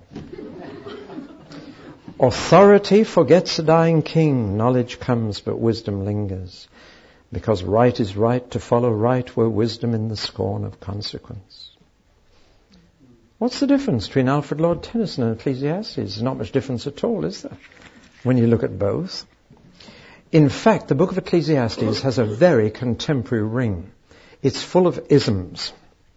Authority forgets a dying king, knowledge comes but wisdom lingers, because right is right, to follow right were wisdom in the scorn of consequence." What's the difference between Alfred Lord Tennyson and Ecclesiastes? There's not much difference at all, is there, when you look at both? In fact, the book of Ecclesiastes has a very contemporary ring. It's full of isms.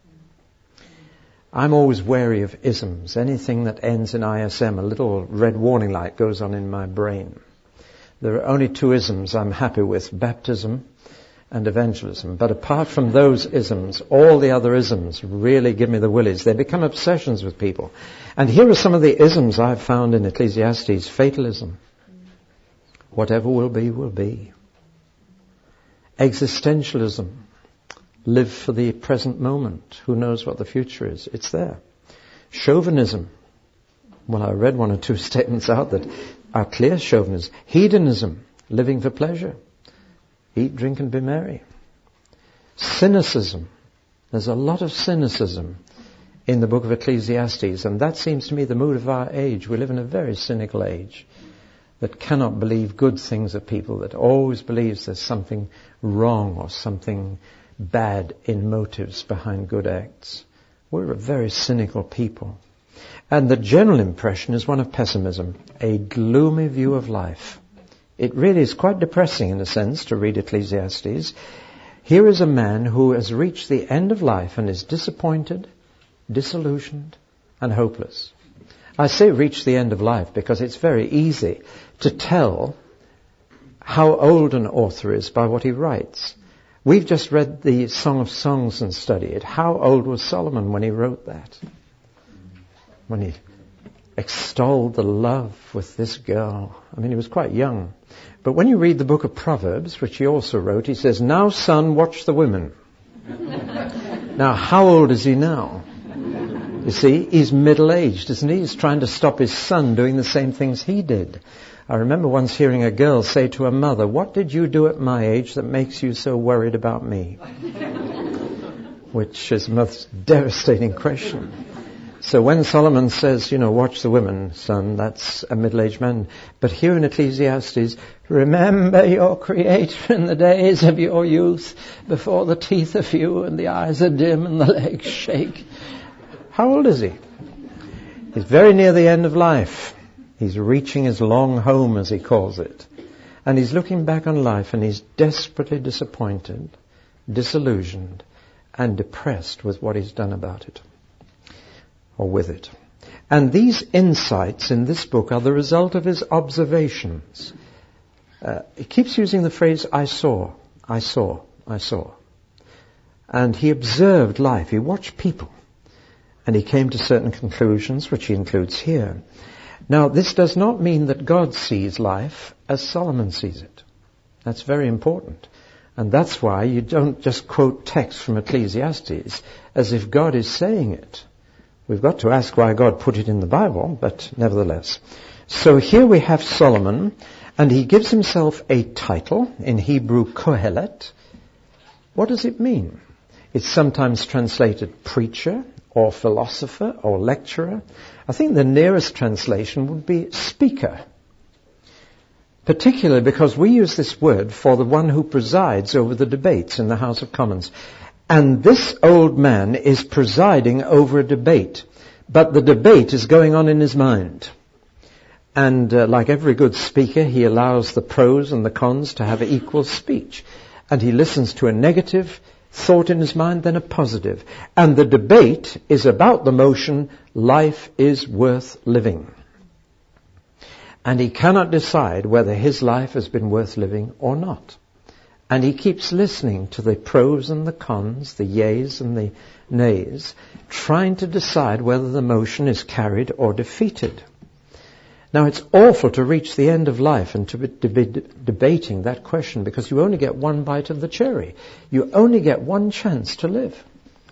I'm always wary of isms. Anything that ends in I S M, a little red warning light goes on in my brain. There are only two isms I'm happy with, baptism and evangelism. But apart from those isms, all the other isms really give me the willies. They become obsessions with people. And here are some of the isms I've found in Ecclesiastes. Fatalism. Whatever will be, will be. Existentialism. Live for the present moment. Who knows what the future is? It's there. Chauvinism. Well, I read one or two statements out that are clear chauvinism. Hedonism. Living for pleasure. Eat, drink, and be merry. Cynicism. There's a lot of cynicism in the book of Ecclesiastes, and that seems to me the mood of our age. We live in a very cynical age that cannot believe good things of people, that always believes there's something wrong or something bad in motives behind good acts. We're a very cynical people. And the general impression is one of pessimism, a gloomy view of life. It really is quite depressing in a sense to read Ecclesiastes. Here is a man who has reached the end of life and is disappointed, disillusioned, and hopeless. I say reach the end of life because it's very easy to tell how old an author is by what he writes. We've just read the Song of Songs and studied it. How old was Solomon when he wrote that? When he extolled the love with this girl. I mean, he was quite young. But when you read the book of Proverbs, which he also wrote, he says, "Now, son, watch the women." Now, how old is he now? You see, he's middle-aged, isn't he? He's trying to stop his son doing the same things he did. I remember once hearing a girl say to her mother, "What did you do at my age that makes you so worried about me?" Which is a most devastating question. So when Solomon says, you know, watch the women, son, that's a middle-aged man. But here in Ecclesiastes, remember your Creator in the days of your youth, before the teeth are few and the eyes are dim and the legs shake. How old is he? He's very near the end of life. He's reaching his long home, as he calls it. And he's looking back on life and he's desperately disappointed, disillusioned, and depressed with what he's done about it. Or with it. And these insights in this book are the result of his observations. Uh, he keeps using the phrase, I saw, I saw, I saw. And he observed life, he watched people, and he came to certain conclusions, which he includes here. Now, this does not mean that God sees life as Solomon sees it. That's very important. And that's why you don't just quote text from Ecclesiastes as if God is saying it. We've got to ask why God put it in the Bible, but nevertheless. So here we have Solomon, and he gives himself a title, in Hebrew, Kohelet. What does it mean? It's sometimes translated preacher, or philosopher, or lecturer. I think the nearest translation would be speaker. Particularly because we use this word for the one who presides over the debates in the House of Commons. And this old man is presiding over a debate. But the debate is going on in his mind. And uh, like every good speaker, he allows the pros and the cons to have equal speech. And he listens to a negative thought in his mind, then a positive. And the debate is about the motion, life is worth living. And he cannot decide whether his life has been worth living or not. And he keeps listening to the pros and the cons, the yeas and the nays, trying to decide whether the motion is carried or defeated. Now, it's awful to reach the end of life and to be, to be de- debating that question, because you only get one bite of the cherry. You only get one chance to live.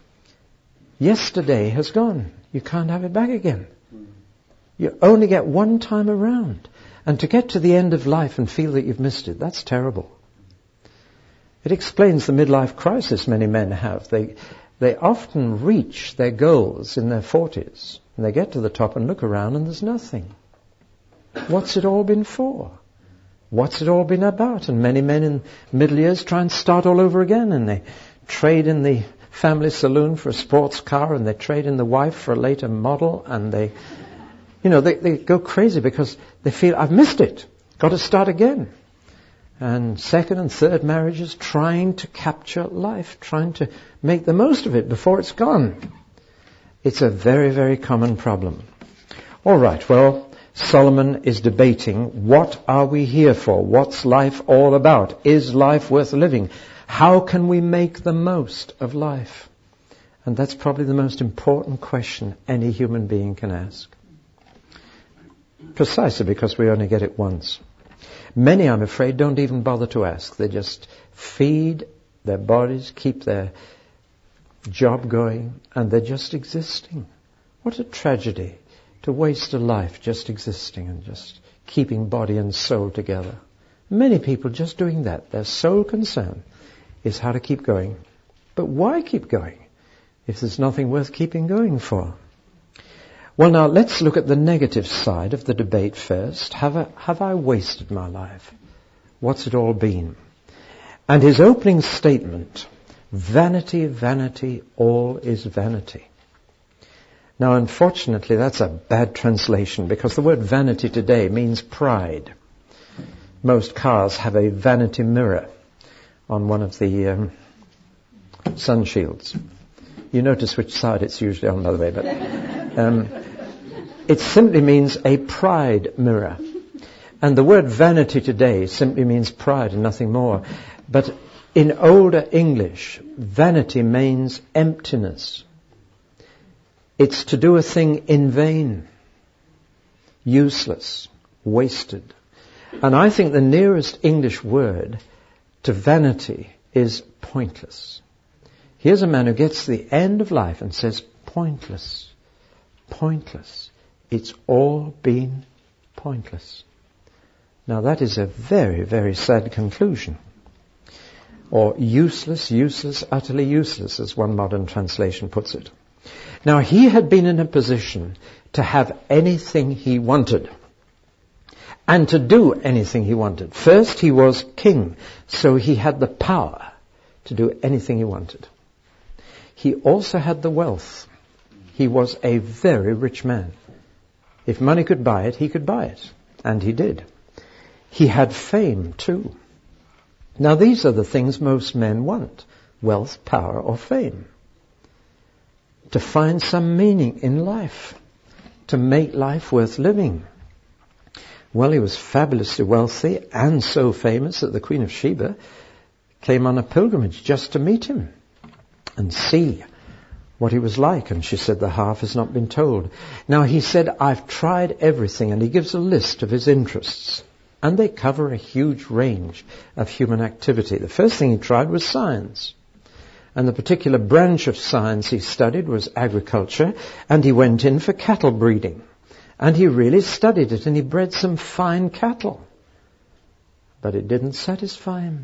Yesterday has gone. You can't have it back again. You only get one time around. And to get to the end of life and feel that you've missed it, that's terrible. It explains the midlife crisis many men have. They, they often reach their goals in their forties, and they get to the top and look around and there's nothing. What's it all been for? What's it all been about? And many men in middle years try and start all over again, and they trade in the family saloon for a sports car, and they trade in the wife for a later model, and they, you know, they, they go crazy because they feel, I've missed it, got to start again. And second and third marriages trying to capture life, trying to make the most of it before it's gone. It's a very, very common problem. All right, well, Solomon is debating, what are we here for? What's life all about? Is life worth living? How can we make the most of life? And that's probably the most important question any human being can ask. Precisely because we only get it once. Many, I'm afraid, don't even bother to ask. They just feed their bodies, keep their job going, and they're just existing. What a tragedy to waste a life just existing and just keeping body and soul together. Many people just doing that. Their sole concern is how to keep going. But why keep going if there's nothing worth keeping going for? Well, now, let's look at the negative side of the debate first. Have I, have I wasted my life? What's it all been? And his opening statement, vanity, vanity, all is vanity. Now, unfortunately, that's a bad translation, because the word vanity today means pride. Most cars have a vanity mirror on one of the um, sun shields. You notice which side it's usually on, by the way, but um, it simply means a pride mirror. And the word vanity today simply means pride and nothing more. But in older English, vanity means emptiness. It's to do a thing in vain, useless, wasted. And I think the nearest English word to vanity is pointless. Here's a man who gets to the end of life and says, pointless, pointless. It's all been pointless. Now that is a very, very sad conclusion. Or useless, useless, utterly useless, as one modern translation puts it. Now, he had been in a position to have anything he wanted and to do anything he wanted. First, he was king, so he had the power to do anything he wanted. He also had the wealth. He was a very rich man. If money could buy it, he could buy it, and he did. He had fame, too. Now, these are the things most men want, wealth, power, or fame. To find some meaning in life, to make life worth living. Well, he was fabulously wealthy and so famous that the Queen of Sheba came on a pilgrimage just to meet him and see what he was like. And she said, the half has not been told. Now, he said, I've tried everything, and he gives a list of his interests. And they cover a huge range of human activity. The first thing he tried was science. And the particular branch of science he studied was agriculture, and he went in for cattle breeding. And he really studied it, and he bred some fine cattle. But it didn't satisfy him.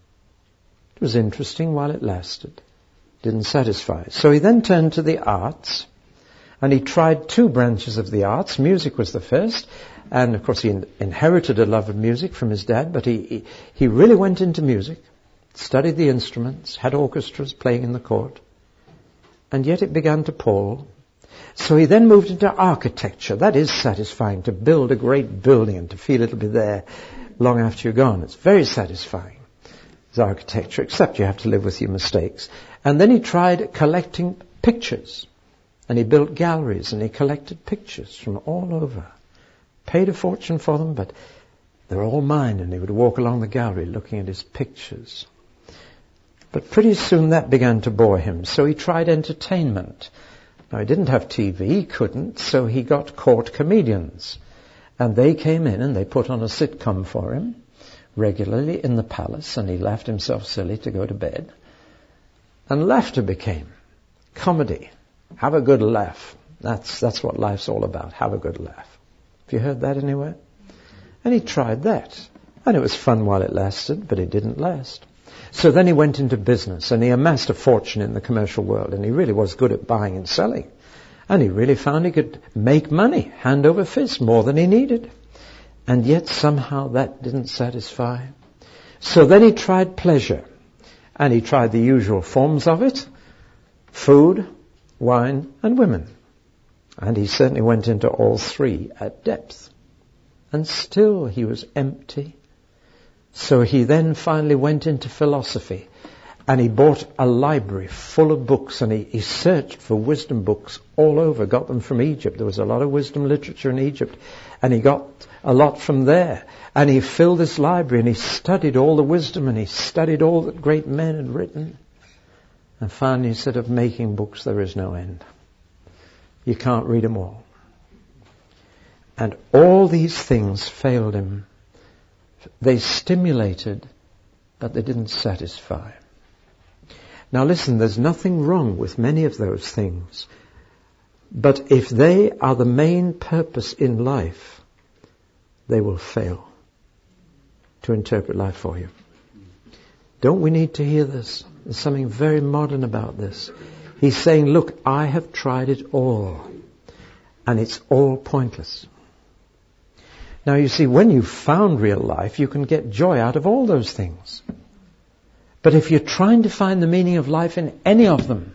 It was interesting while it lasted. Didn't satisfy. So he then turned to the arts, and he tried two branches of the arts. Music was the first, and of course he in- inherited a love of music from his dad, but he, he, he really went into music. studied the instruments, had orchestras playing in the court, and yet it began to pall. So he then moved into architecture. That is satisfying, to build a great building and to feel it'll be there long after you're gone. It's very satisfying, it's architecture, except you have to live with your mistakes. And then he tried collecting pictures, and he built galleries, and he collected pictures from all over. Paid a fortune for them, but they're all mine, and he would walk along the gallery looking at his pictures. But pretty soon that began to bore him, so he tried entertainment. Now, he didn't have T V, he couldn't, so he got court comedians. And they came in and they put on a sitcom for him regularly in the palace, and he laughed himself silly to go to bed. And laughter became comedy. Have a good laugh. That's, that's what life's all about, have a good laugh. Have you heard that anywhere? And he tried that. And it was fun while it lasted, but it didn't last. So then he went into business, and he amassed a fortune in the commercial world, and he really was good at buying and selling. And he really found he could make money, hand over fist, more than he needed. And yet somehow that didn't satisfy. So then he tried pleasure, and he tried the usual forms of it: food, wine, and women. And he certainly went into all three at depth. And still he was empty. So he then finally went into philosophy, and he bought a library full of books, and he, he searched for wisdom books all over, got them from Egypt. There was a lot of wisdom literature in Egypt, and he got a lot from there. And he filled this library, and he studied all the wisdom, and he studied all that great men had written. And finally he said, of making books there is no end. You can't read them all. And all these things failed him. They stimulated, but they didn't satisfy. Now listen, there's nothing wrong with many of those things. But if they are the main purpose in life, they will fail to interpret life for you. Don't we need to hear this? There's something very modern about this. He's saying, look, I have tried it all, and it's all pointless. Now you see, when you've found real life, you can get joy out of all those things. But if you're trying to find the meaning of life in any of them,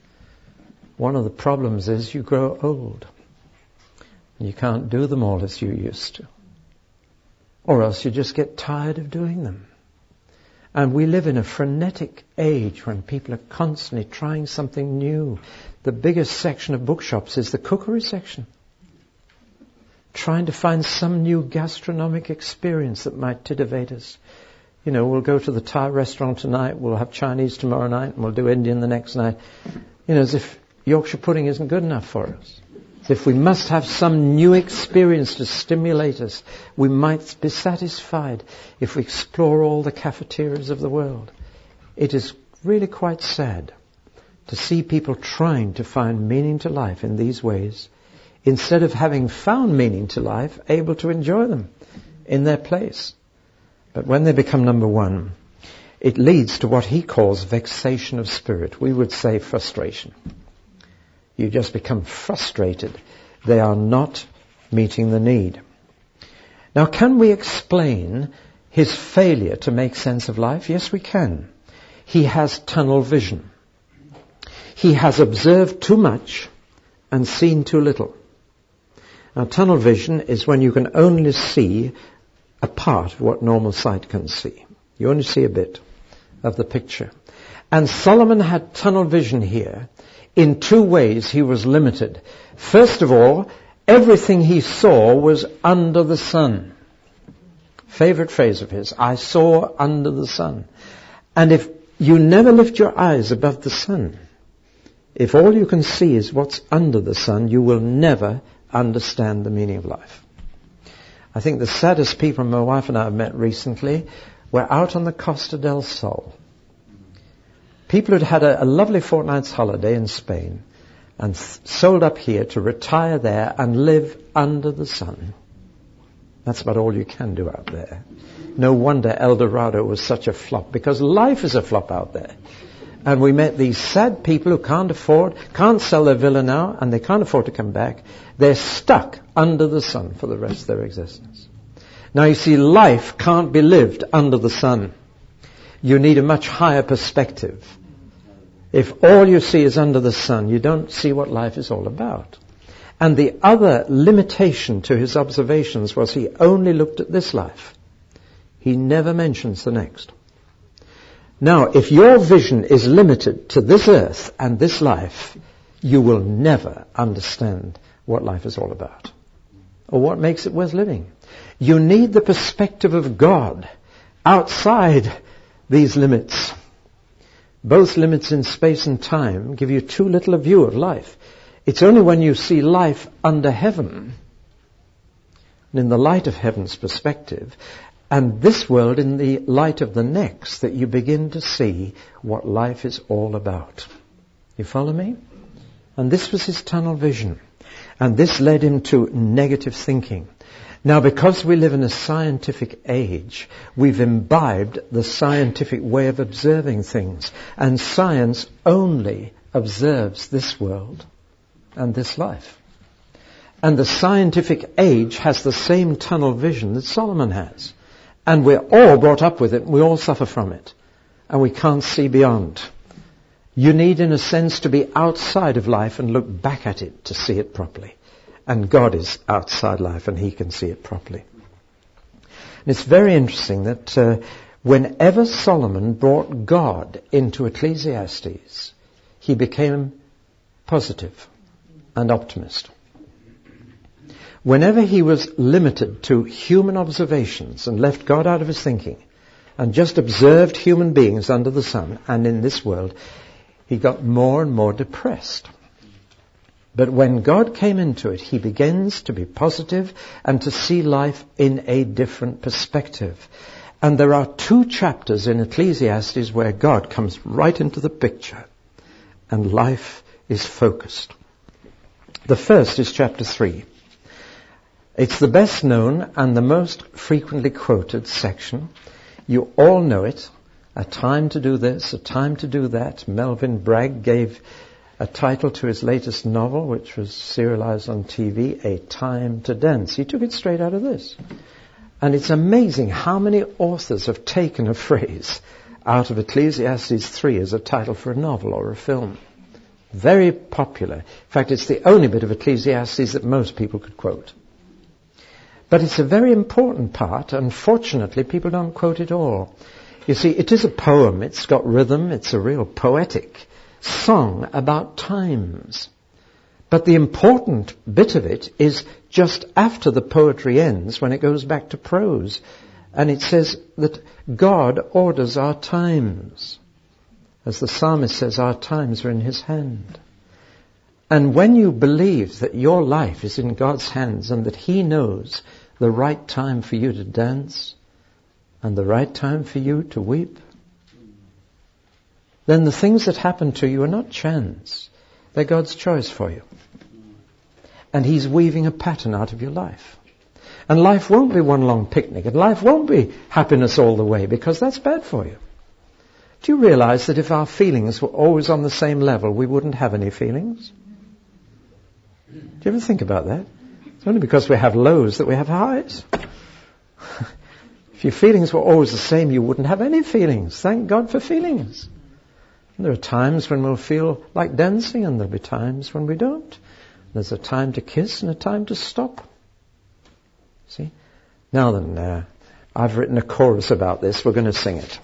one of the problems is you grow old. And you can't do them all as you used to. Or else you just get tired of doing them. And we live in a frenetic age when people are constantly trying something new. The biggest section of bookshops is the cookery section. Trying to find some new gastronomic experience that might titillate us. You know, we'll go to the Thai restaurant tonight, we'll have Chinese tomorrow night, and we'll do Indian the next night. You know, as if Yorkshire pudding isn't good enough for us. As if we must have some new experience to stimulate us. We might be satisfied if we explore all the cafeterias of the world. It is really quite sad to see people trying to find meaning to life in these ways, instead of having found meaning to life, able to enjoy them in their place. But when they become number one, it leads to what he calls vexation of spirit. We would say frustration. You just become frustrated. They are not meeting the need. Now, can we explain his failure to make sense of life? Yes, we can. He has tunnel vision. He has observed too much and seen too little. Now, tunnel vision is when you can only see a part of what normal sight can see. You only see a bit of the picture. And Solomon had tunnel vision here. In two ways he was limited. First of all, everything he saw was under the sun. Favorite phrase of his, I saw under the sun. And if you never lift your eyes above the sun, if all you can see is what's under the sun, you will never understand the meaning of life. I think the saddest people my wife and I have met recently were out on the Costa del Sol. People who'd had a, a lovely fortnight's holiday in Spain and th- sold up here to retire there and live under the sun. That's about all you can do out there. No wonder El Dorado was such a flop, because life is a flop out there. And we met these sad people who can't afford, can't sell their villa now, and they can't afford to come back. They're stuck under the sun for the rest of their existence. Now you see, life can't be lived under the sun, you need a much higher perspective. If all you see is under the sun, you don't see what life is all about. And the other limitation to his observations was he only looked at this life. He never mentions the next. Now, if your vision is limited to this earth and this life, you will never understand what life is all about or what makes it worth living. You need the perspective of God outside these limits. Both limits in space and time give you too little a view of life. It's only when you see life under heaven, and in the light of heaven's perspective, and this world in the light of the next, that you begin to see what life is all about. You follow me? And this was his tunnel vision. And this led him to negative thinking. Now, because we live in a scientific age, we've imbibed the scientific way of observing things. And science only observes this world and this life. And the scientific age has the same tunnel vision that Solomon has. And we're all brought up with it, and we all suffer from it. And we can't see beyond. You need, in a sense, to be outside of life and look back at it to see it properly. And God is outside life, and he can see it properly. And it's very interesting that uh, whenever Solomon brought God into Ecclesiastes, he became positive and optimist. Whenever he was limited to human observations and left God out of his thinking and just observed human beings under the sun and in this world, he got more and more depressed. But when God came into it, he begins to be positive and to see life in a different perspective. And there are two chapters in Ecclesiastes where God comes right into the picture and life is focused. The first is chapter three. It's the best known and the most frequently quoted section. You all know it. A time to do this, a time to do that. Melvin Bragg gave a title to his latest novel, which was serialized on T V, A Time to Dance. He took it straight out of this. And it's amazing how many authors have taken a phrase out of Ecclesiastes three as a title for a novel or a film. Very popular. In fact, it's the only bit of Ecclesiastes that most people could quote. But it's a very important part. Unfortunately, people don't quote it all. You see, it is a poem. It's got rhythm. It's a real poetic song about times. But the important bit of it is just after the poetry ends, when it goes back to prose. And it says that God orders our times. As the psalmist says, our times are in his hand. And when you believe that your life is in God's hands and that he knows the right time for you to dance and the right time for you to weep, then the things that happen to you are not chance. They're God's choice for you. And he's weaving a pattern out of your life. And life won't be one long picnic, and life won't be happiness all the way, because that's bad for you. Do you realize that if our feelings were always on the same level, we wouldn't have any feelings? Do you ever think about that? It's only because we have lows that we have highs. If your feelings were always the same, you wouldn't have any feelings. Thank God for feelings. And there are times when we'll feel like dancing, and there'll be times when we don't. There's a time to kiss and a time to stop. See? Now then, uh, I've written a chorus about this. We're going to sing it.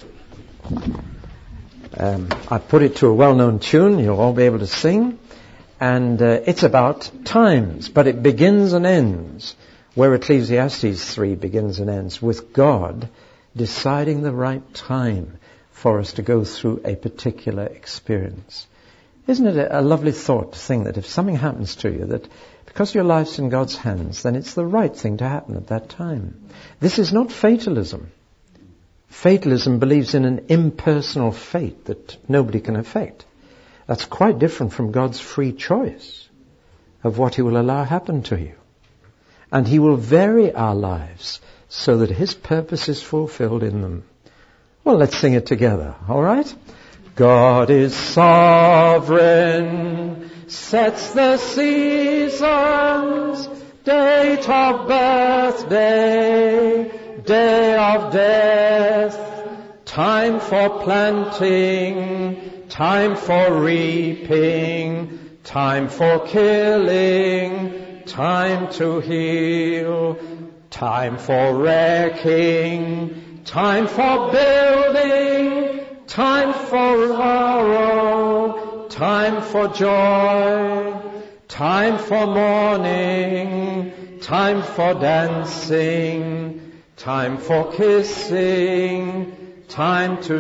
Um, I put it to a well-known tune. You'll all be able to sing. And uh, it's about times, but it begins and ends where Ecclesiastes three begins and ends, with God deciding the right time for us to go through a particular experience. Isn't it a, a lovely thought to think that if something happens to you, that because your life's in God's hands, then it's the right thing to happen at that time. This is not fatalism. Fatalism believes in an impersonal fate that nobody can affect. That's quite different from God's free choice of what he will allow happen to you. And he will vary our lives so that his purpose is fulfilled in them. Well, let's sing it together, all right? God is sovereign, sets the seasons, date of birthday, day of death, time for planting, time for reaping, time for killing, time to heal, time for wrecking, time for building, time for sorrow, time for joy, time for mourning, time for dancing, time for kissing, time to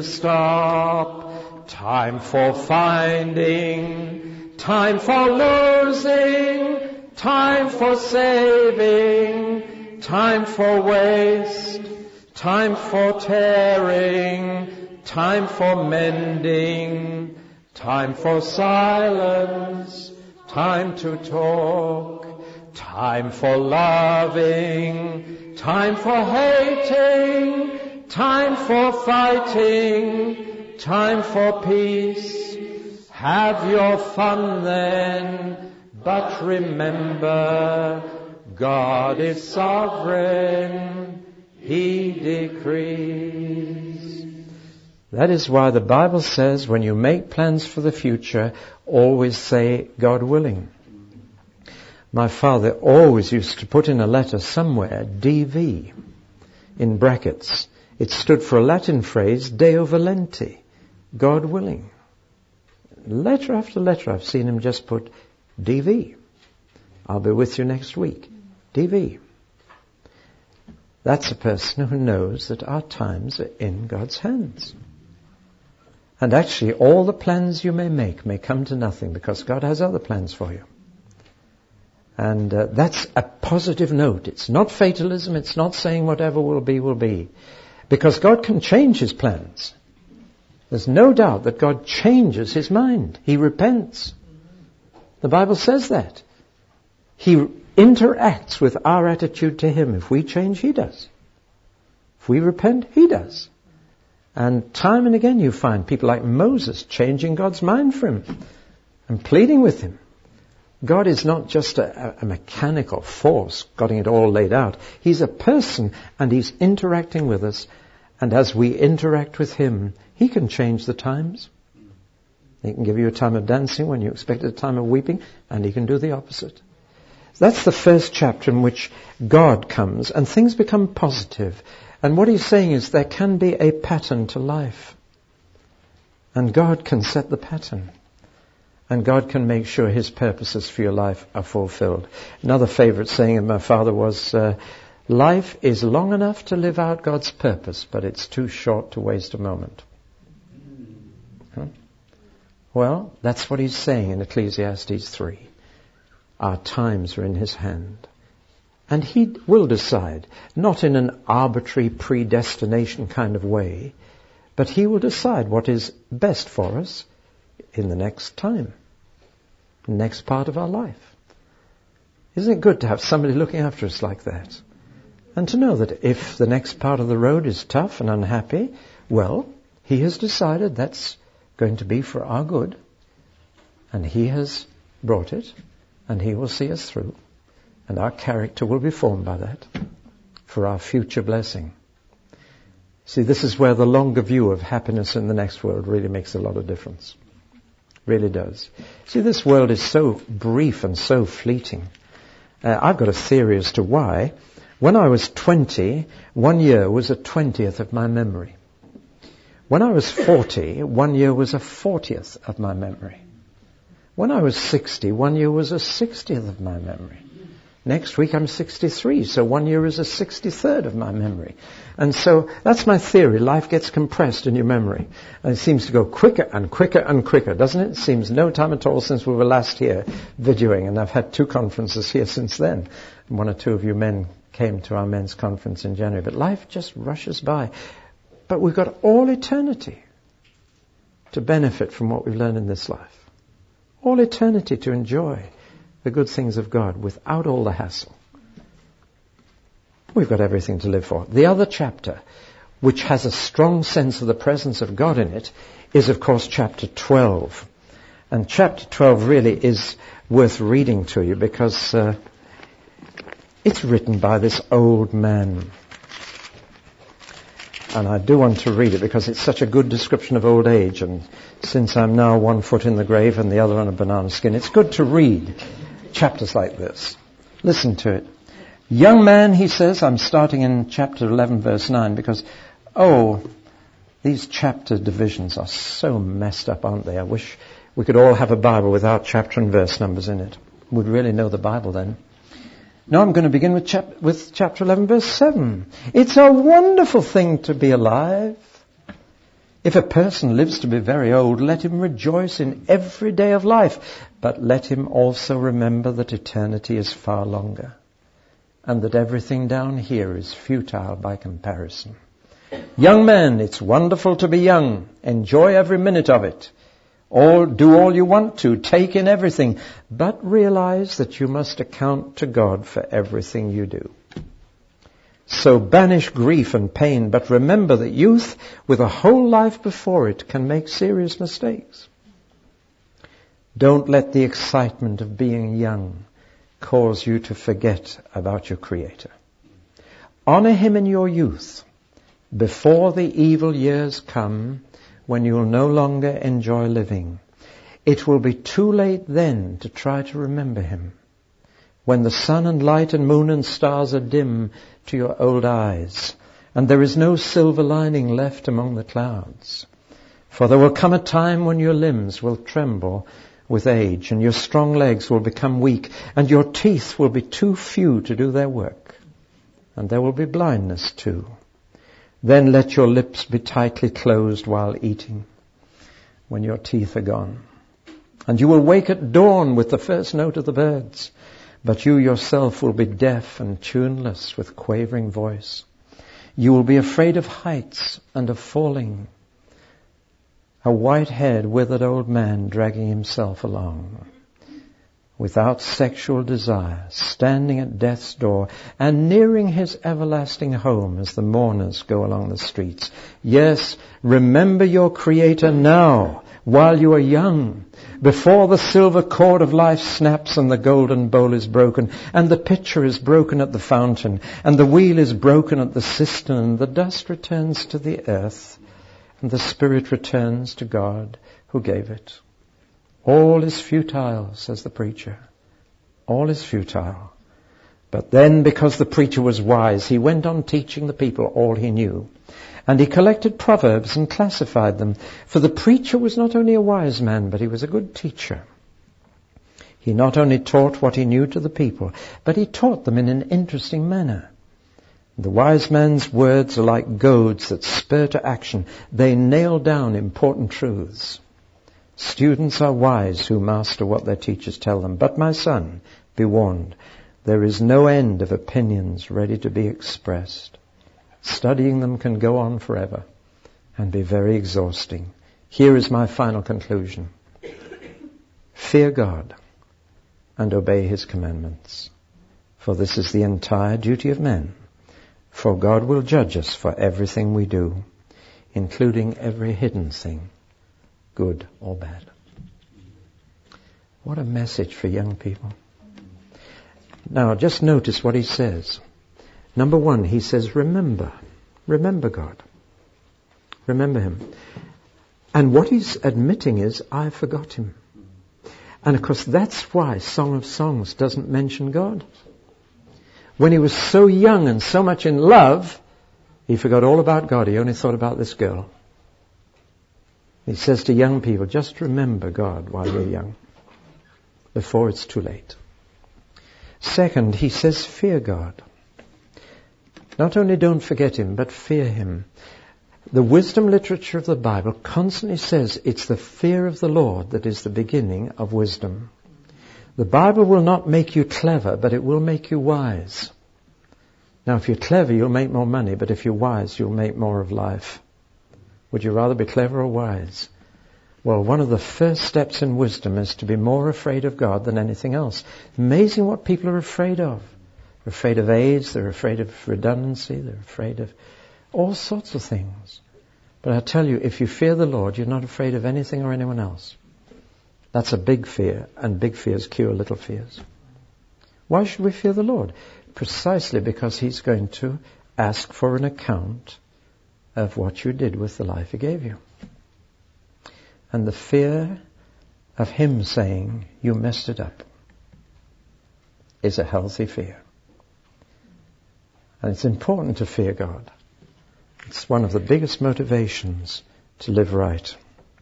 stop, time for finding, time for losing, time for saving, time for waste, time for tearing, time for mending, time for silence, time to talk, time for loving, time for hating, time for fighting, time for peace. Have your fun then, but remember, God is sovereign, He decrees. That is why the Bible says when you make plans for the future, always say, God willing. My father always used to put in a letter somewhere, D V, in brackets. It stood for a Latin phrase, Deo volenti, God willing. Letter after letter I've seen him just put D V. I'll be with you next week. D V. That's a person who knows that our times are in God's hands. And actually all the plans you may make may come to nothing because God has other plans for you. And uh, that's a positive note. It's not fatalism. It's not saying whatever will be, will be. Because God can change His plans. There's no doubt that God changes His mind. He repents. The Bible says that. He interacts with our attitude to Him. If we change, He does. If we repent, He does. And time and again you find people like Moses changing God's mind for him and pleading with Him. God is not just a, a mechanical force, getting it all laid out. He's a person and He's interacting with us. And as we interact with Him, He can change the times. He can give you a time of dancing when you expected a time of weeping, and He can do the opposite. That's the first chapter in which God comes and things become positive. And what He's saying is there can be a pattern to life. And God can set the pattern. And God can make sure His purposes for your life are fulfilled. Another favorite saying of my father was, uh, life is long enough to live out God's purpose, but it's too short to waste a moment. Huh? Well, that's what He's saying in Ecclesiastes three. Our times are in His hand. And He will decide, not in an arbitrary predestination kind of way, but He will decide what is best for us in the next time, the next part of our life. Isn't it good to have somebody looking after us like that? And to know that if the next part of the road is tough and unhappy, well, He has decided that's going to be for our good, and He has brought it, and He will see us through, and our character will be formed by that for our future blessing. See, this is where the longer view of happiness in the next world really makes a lot of difference. Really does. See, this world is so brief and so fleeting. Uh, I've got a theory as to why. When I was twenty, one year was a twentieth of my memory. When I was forty, one year was a fortieth of my memory. When I was sixty, one year was a sixtieth of my memory. Next week I'm sixty-three, so one year is a sixty-third of my memory. And so that's my theory. Life gets compressed in your memory. And it seems to go quicker and quicker and quicker, doesn't it? It seems no time at all since we were last here videoing, and I've had two conferences here since then. One or two of you men came to our men's conference in January. But life just rushes by. But we've got all eternity to benefit from what we've learned in this life. All eternity to enjoy the good things of God without all the hassle. We've got everything to live for. The other chapter, which has a strong sense of the presence of God in it, is of course chapter twelve. And chapter twelve really is worth reading to you because uh, it's written by this old man. And I do want to read it because it's such a good description of old age. And since I'm now one foot in the grave and the other on a banana skin, it's good to read chapters like this. Listen to it. Young man, he says, I'm starting in chapter eleven, verse nine, because, oh, these chapter divisions are so messed up, aren't they? I wish we could all have a Bible without chapter and verse numbers in it. We'd really know the Bible then. Now I'm going to begin with, chap- with chapter eleven, verse seven. It's a wonderful thing to be alive. If a person lives to be very old, let him rejoice in every day of life. But let him also remember that eternity is far longer, and that everything down here is futile by comparison. Young men, it's wonderful to be young. Enjoy every minute of it. All, do all you want to. Take in everything. But realize that you must account to God for everything you do. So banish grief and pain, but remember that youth, with a whole life before it, can make serious mistakes. Don't let the excitement of being young cause you to forget about your Creator. Honor Him in your youth, before the evil years come, when you'll no longer enjoy living. It will be too late then to try to remember Him, when the sun and light and moon and stars are dim to your old eyes, and there is no silver lining left among the clouds. For there will come a time when your limbs will tremble with age, and your strong legs will become weak, and your teeth will be too few to do their work, and there will be blindness too. Then let your lips be tightly closed while eating, when your teeth are gone. And you will wake at dawn with the first note of the birds, but you yourself will be deaf and tuneless with quavering voice. You will be afraid of heights and of falling, a white-haired, withered old man dragging himself along, without sexual desire, standing at death's door and nearing his everlasting home as the mourners go along the streets. Yes, remember your Creator now, while you are young, before the silver cord of life snaps and the golden bowl is broken, and the pitcher is broken at the fountain, and the wheel is broken at the cistern, and the dust returns to the earth, and the spirit returns to God who gave it. All is futile, says the preacher. All is futile. But then, because the preacher was wise, he went on teaching the people all he knew. And he collected proverbs and classified them. For the preacher was not only a wise man, but he was a good teacher. He not only taught what he knew to the people, but he taught them in an interesting manner. The wise man's words are like goads that spur to action. They nail down important truths. Students are wise who master what their teachers tell them. But my son, be warned, there is no end of opinions ready to be expressed. Studying them can go on forever and be very exhausting. Here is my final conclusion. Fear God and obey His commandments, for this is the entire duty of men. For God will judge us for everything we do, including every hidden thing, good or bad. What a message for young people. Now, just notice what he says. Number one, he says, remember. Remember God. Remember Him. And what he's admitting is, I forgot Him. And of course, that's why Song of Songs doesn't mention God. When he was so young and so much in love, he forgot all about God. He only thought about this girl. He says to young people, just remember God while you're young, before it's too late. Second, he says, fear God. Not only don't forget Him, but fear Him. The wisdom literature of the Bible constantly says it's the fear of the Lord that is the beginning of wisdom. The Bible will not make you clever, but it will make you wise. Now, if you're clever, you'll make more money, but if you're wise, you'll make more of life. Would you rather be clever or wise? Well, one of the first steps in wisdom is to be more afraid of God than anything else. Amazing what people are afraid of. They're afraid of AIDS, they're afraid of redundancy, they're afraid of all sorts of things. But I tell you, if you fear the Lord, you're not afraid of anything or anyone else. That's a big fear, and big fears cure little fears. Why should we fear the Lord? Precisely because He's going to ask for an account of what you did with the life he gave you. And the fear of him saying, you messed it up, is a healthy fear. And it's important to fear God. It's one of the biggest motivations to live right.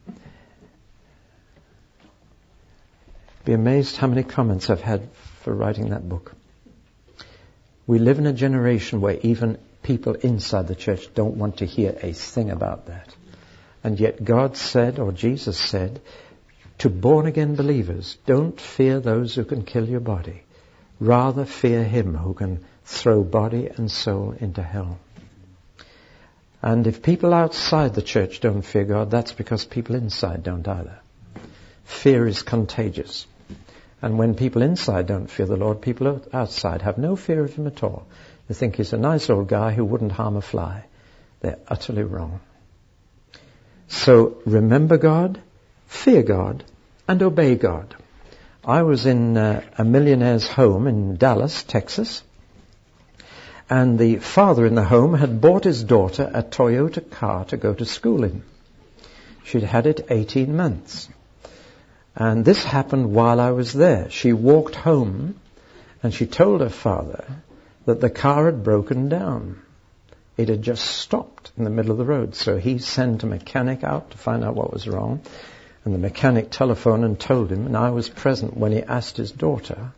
Be amazed how many comments I've had for writing that book. We live in a generation where even people inside the church don't want to hear a thing about that. And yet God said, or Jesus said, to born-again believers, don't fear those who can kill your body. Rather fear him who can throw body and soul into hell. And if people outside the church don't fear God, that's because people inside don't either. Fear is contagious. And when people inside don't fear the Lord, people outside have no fear of him at all. They think he's a nice old guy who wouldn't harm a fly. They're utterly wrong. So remember God, fear God, and obey God. I was in uh, a millionaire's home in Dallas, Texas, and the father in the home had bought his daughter a Toyota car to go to school in. She'd had it eighteen months. And this happened while I was there. She walked home and she told her father that the car had broken down. It had just stopped in the middle of the road. So he sent a mechanic out to find out what was wrong. And the mechanic telephoned and told him, and I was present when he asked his daughter,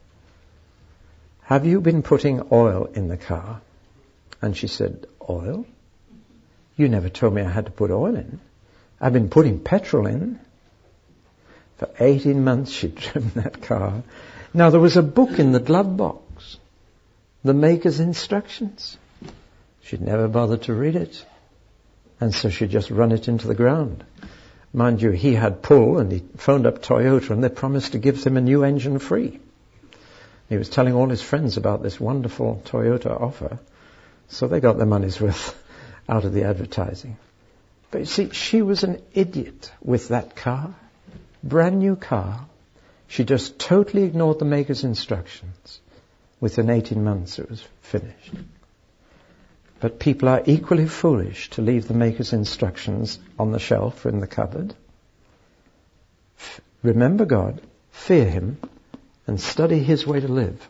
have you been putting oil in the car? And she said, oil? You never told me I had to put oil in. I've been putting petrol in. For eighteen months she'd driven that car. Now there was a book in the glove box, the maker's instructions. She'd never bothered to read it. And so she'd just run it into the ground. Mind you, he had pull and he phoned up Toyota and they promised to give him a new engine free. He was telling all his friends about this wonderful Toyota offer. So they got their money's worth out of the advertising. But you see, she was an idiot with that car. Brand new car. She just totally ignored the maker's instructions. Within eighteen months it was finished. But people are equally foolish to leave the maker's instructions on the shelf or in the cupboard. F- remember God, fear him, and study his way to live.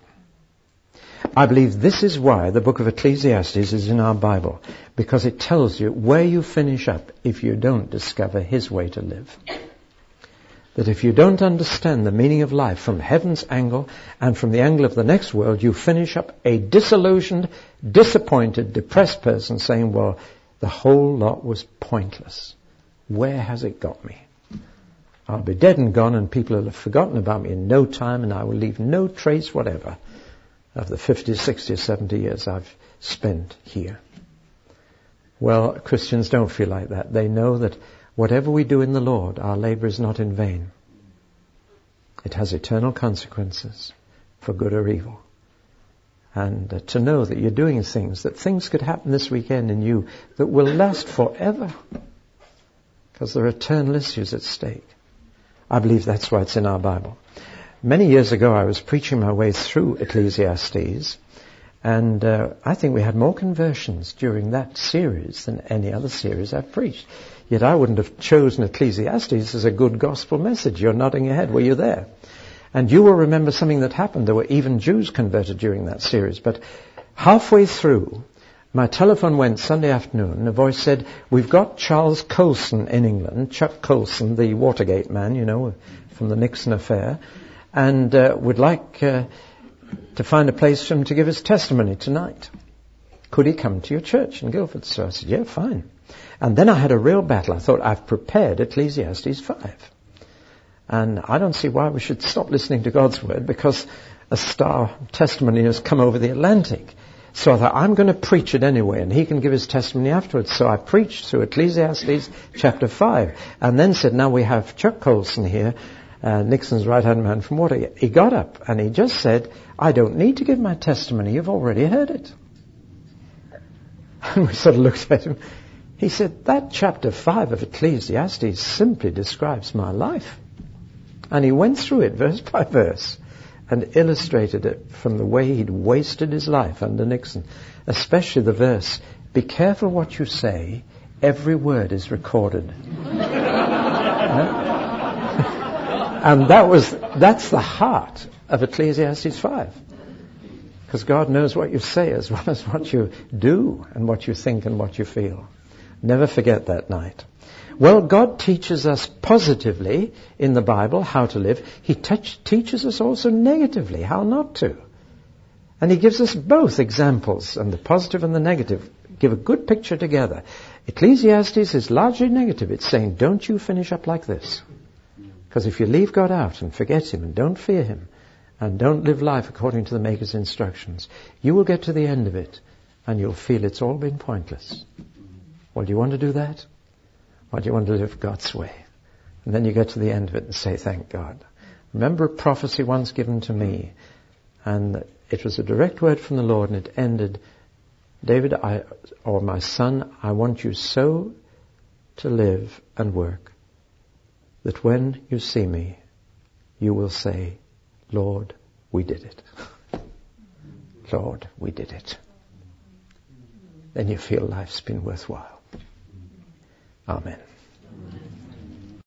I believe this is why the book of Ecclesiastes is in our Bible, because it tells you where you finish up if you don't discover his way to live. That if you don't understand the meaning of life from heaven's angle and from the angle of the next world, you finish up a disillusioned, disappointed, depressed person saying, well, the whole lot was pointless. Where has it got me? I'll be dead and gone and people will have forgotten about me in no time and I will leave no trace whatever of the fifty, sixty, seventy years I've spent here. Well, Christians don't feel like that. They know that whatever we do in the Lord, our labor is not in vain. It has eternal consequences for good or evil. And uh, to know that you're doing things, that things could happen this weekend in you that will last forever. Because there are eternal issues at stake. I believe that's why it's in our Bible. Many years ago I was preaching my way through Ecclesiastes. And uh, I think we had more conversions during that series than any other series I've preached. Yet I wouldn't have chosen Ecclesiastes as a good gospel message. You're nodding your head. Were you there? And you will remember something that happened. There were even Jews converted during that series. But halfway through, my telephone went Sunday afternoon. And a voice said, we've got Charles Colson in England, Chuck Colson, the Watergate man, you know, from the Nixon affair, and uh, would like uh, to find a place for him to give his testimony tonight. Could he come to your church in Guildford? So I said, yeah, fine. And then I had a real battle. I thought, I've prepared Ecclesiastes five. And I don't see why we should stop listening to God's word, because a star testimony has come over the Atlantic. So I thought, I'm going to preach it anyway, and he can give his testimony afterwards. So I preached through Ecclesiastes chapter five, and then said, now we have Chuck Colson here, uh, Nixon's right-hand man from Watergate. He got up and he just said, I don't need to give my testimony. You've already heard it. And we sort of looked at him. He said, that chapter five of Ecclesiastes simply describes my life. And he went through it verse by verse and illustrated it from the way he'd wasted his life under Nixon. Especially the verse, be careful what you say, every word is recorded. And that was, that's the heart of Ecclesiastes five. Because God knows what you say as well as what you do and what you think and what you feel. Never forget that night. Well, God teaches us positively in the Bible how to live. He te- teaches us also negatively how not to. And He gives us both examples, and the positive and the negative give a good picture together. Ecclesiastes is largely negative. It's saying, don't you finish up like this. Because if you leave God out and forget Him and don't fear Him and don't live life according to the Maker's instructions, you will get to the end of it and you'll feel it's all been pointless. Well, do you want to do that? Or do you want to live God's way? And then you get to the end of it and say, thank God. Remember a prophecy once given to me, and it was a direct word from the Lord, and it ended, David, I, or my son, I want you so to live and work that when you see me, you will say, Lord, we did it. Lord, we did it. Then you feel life's been worthwhile. Amen.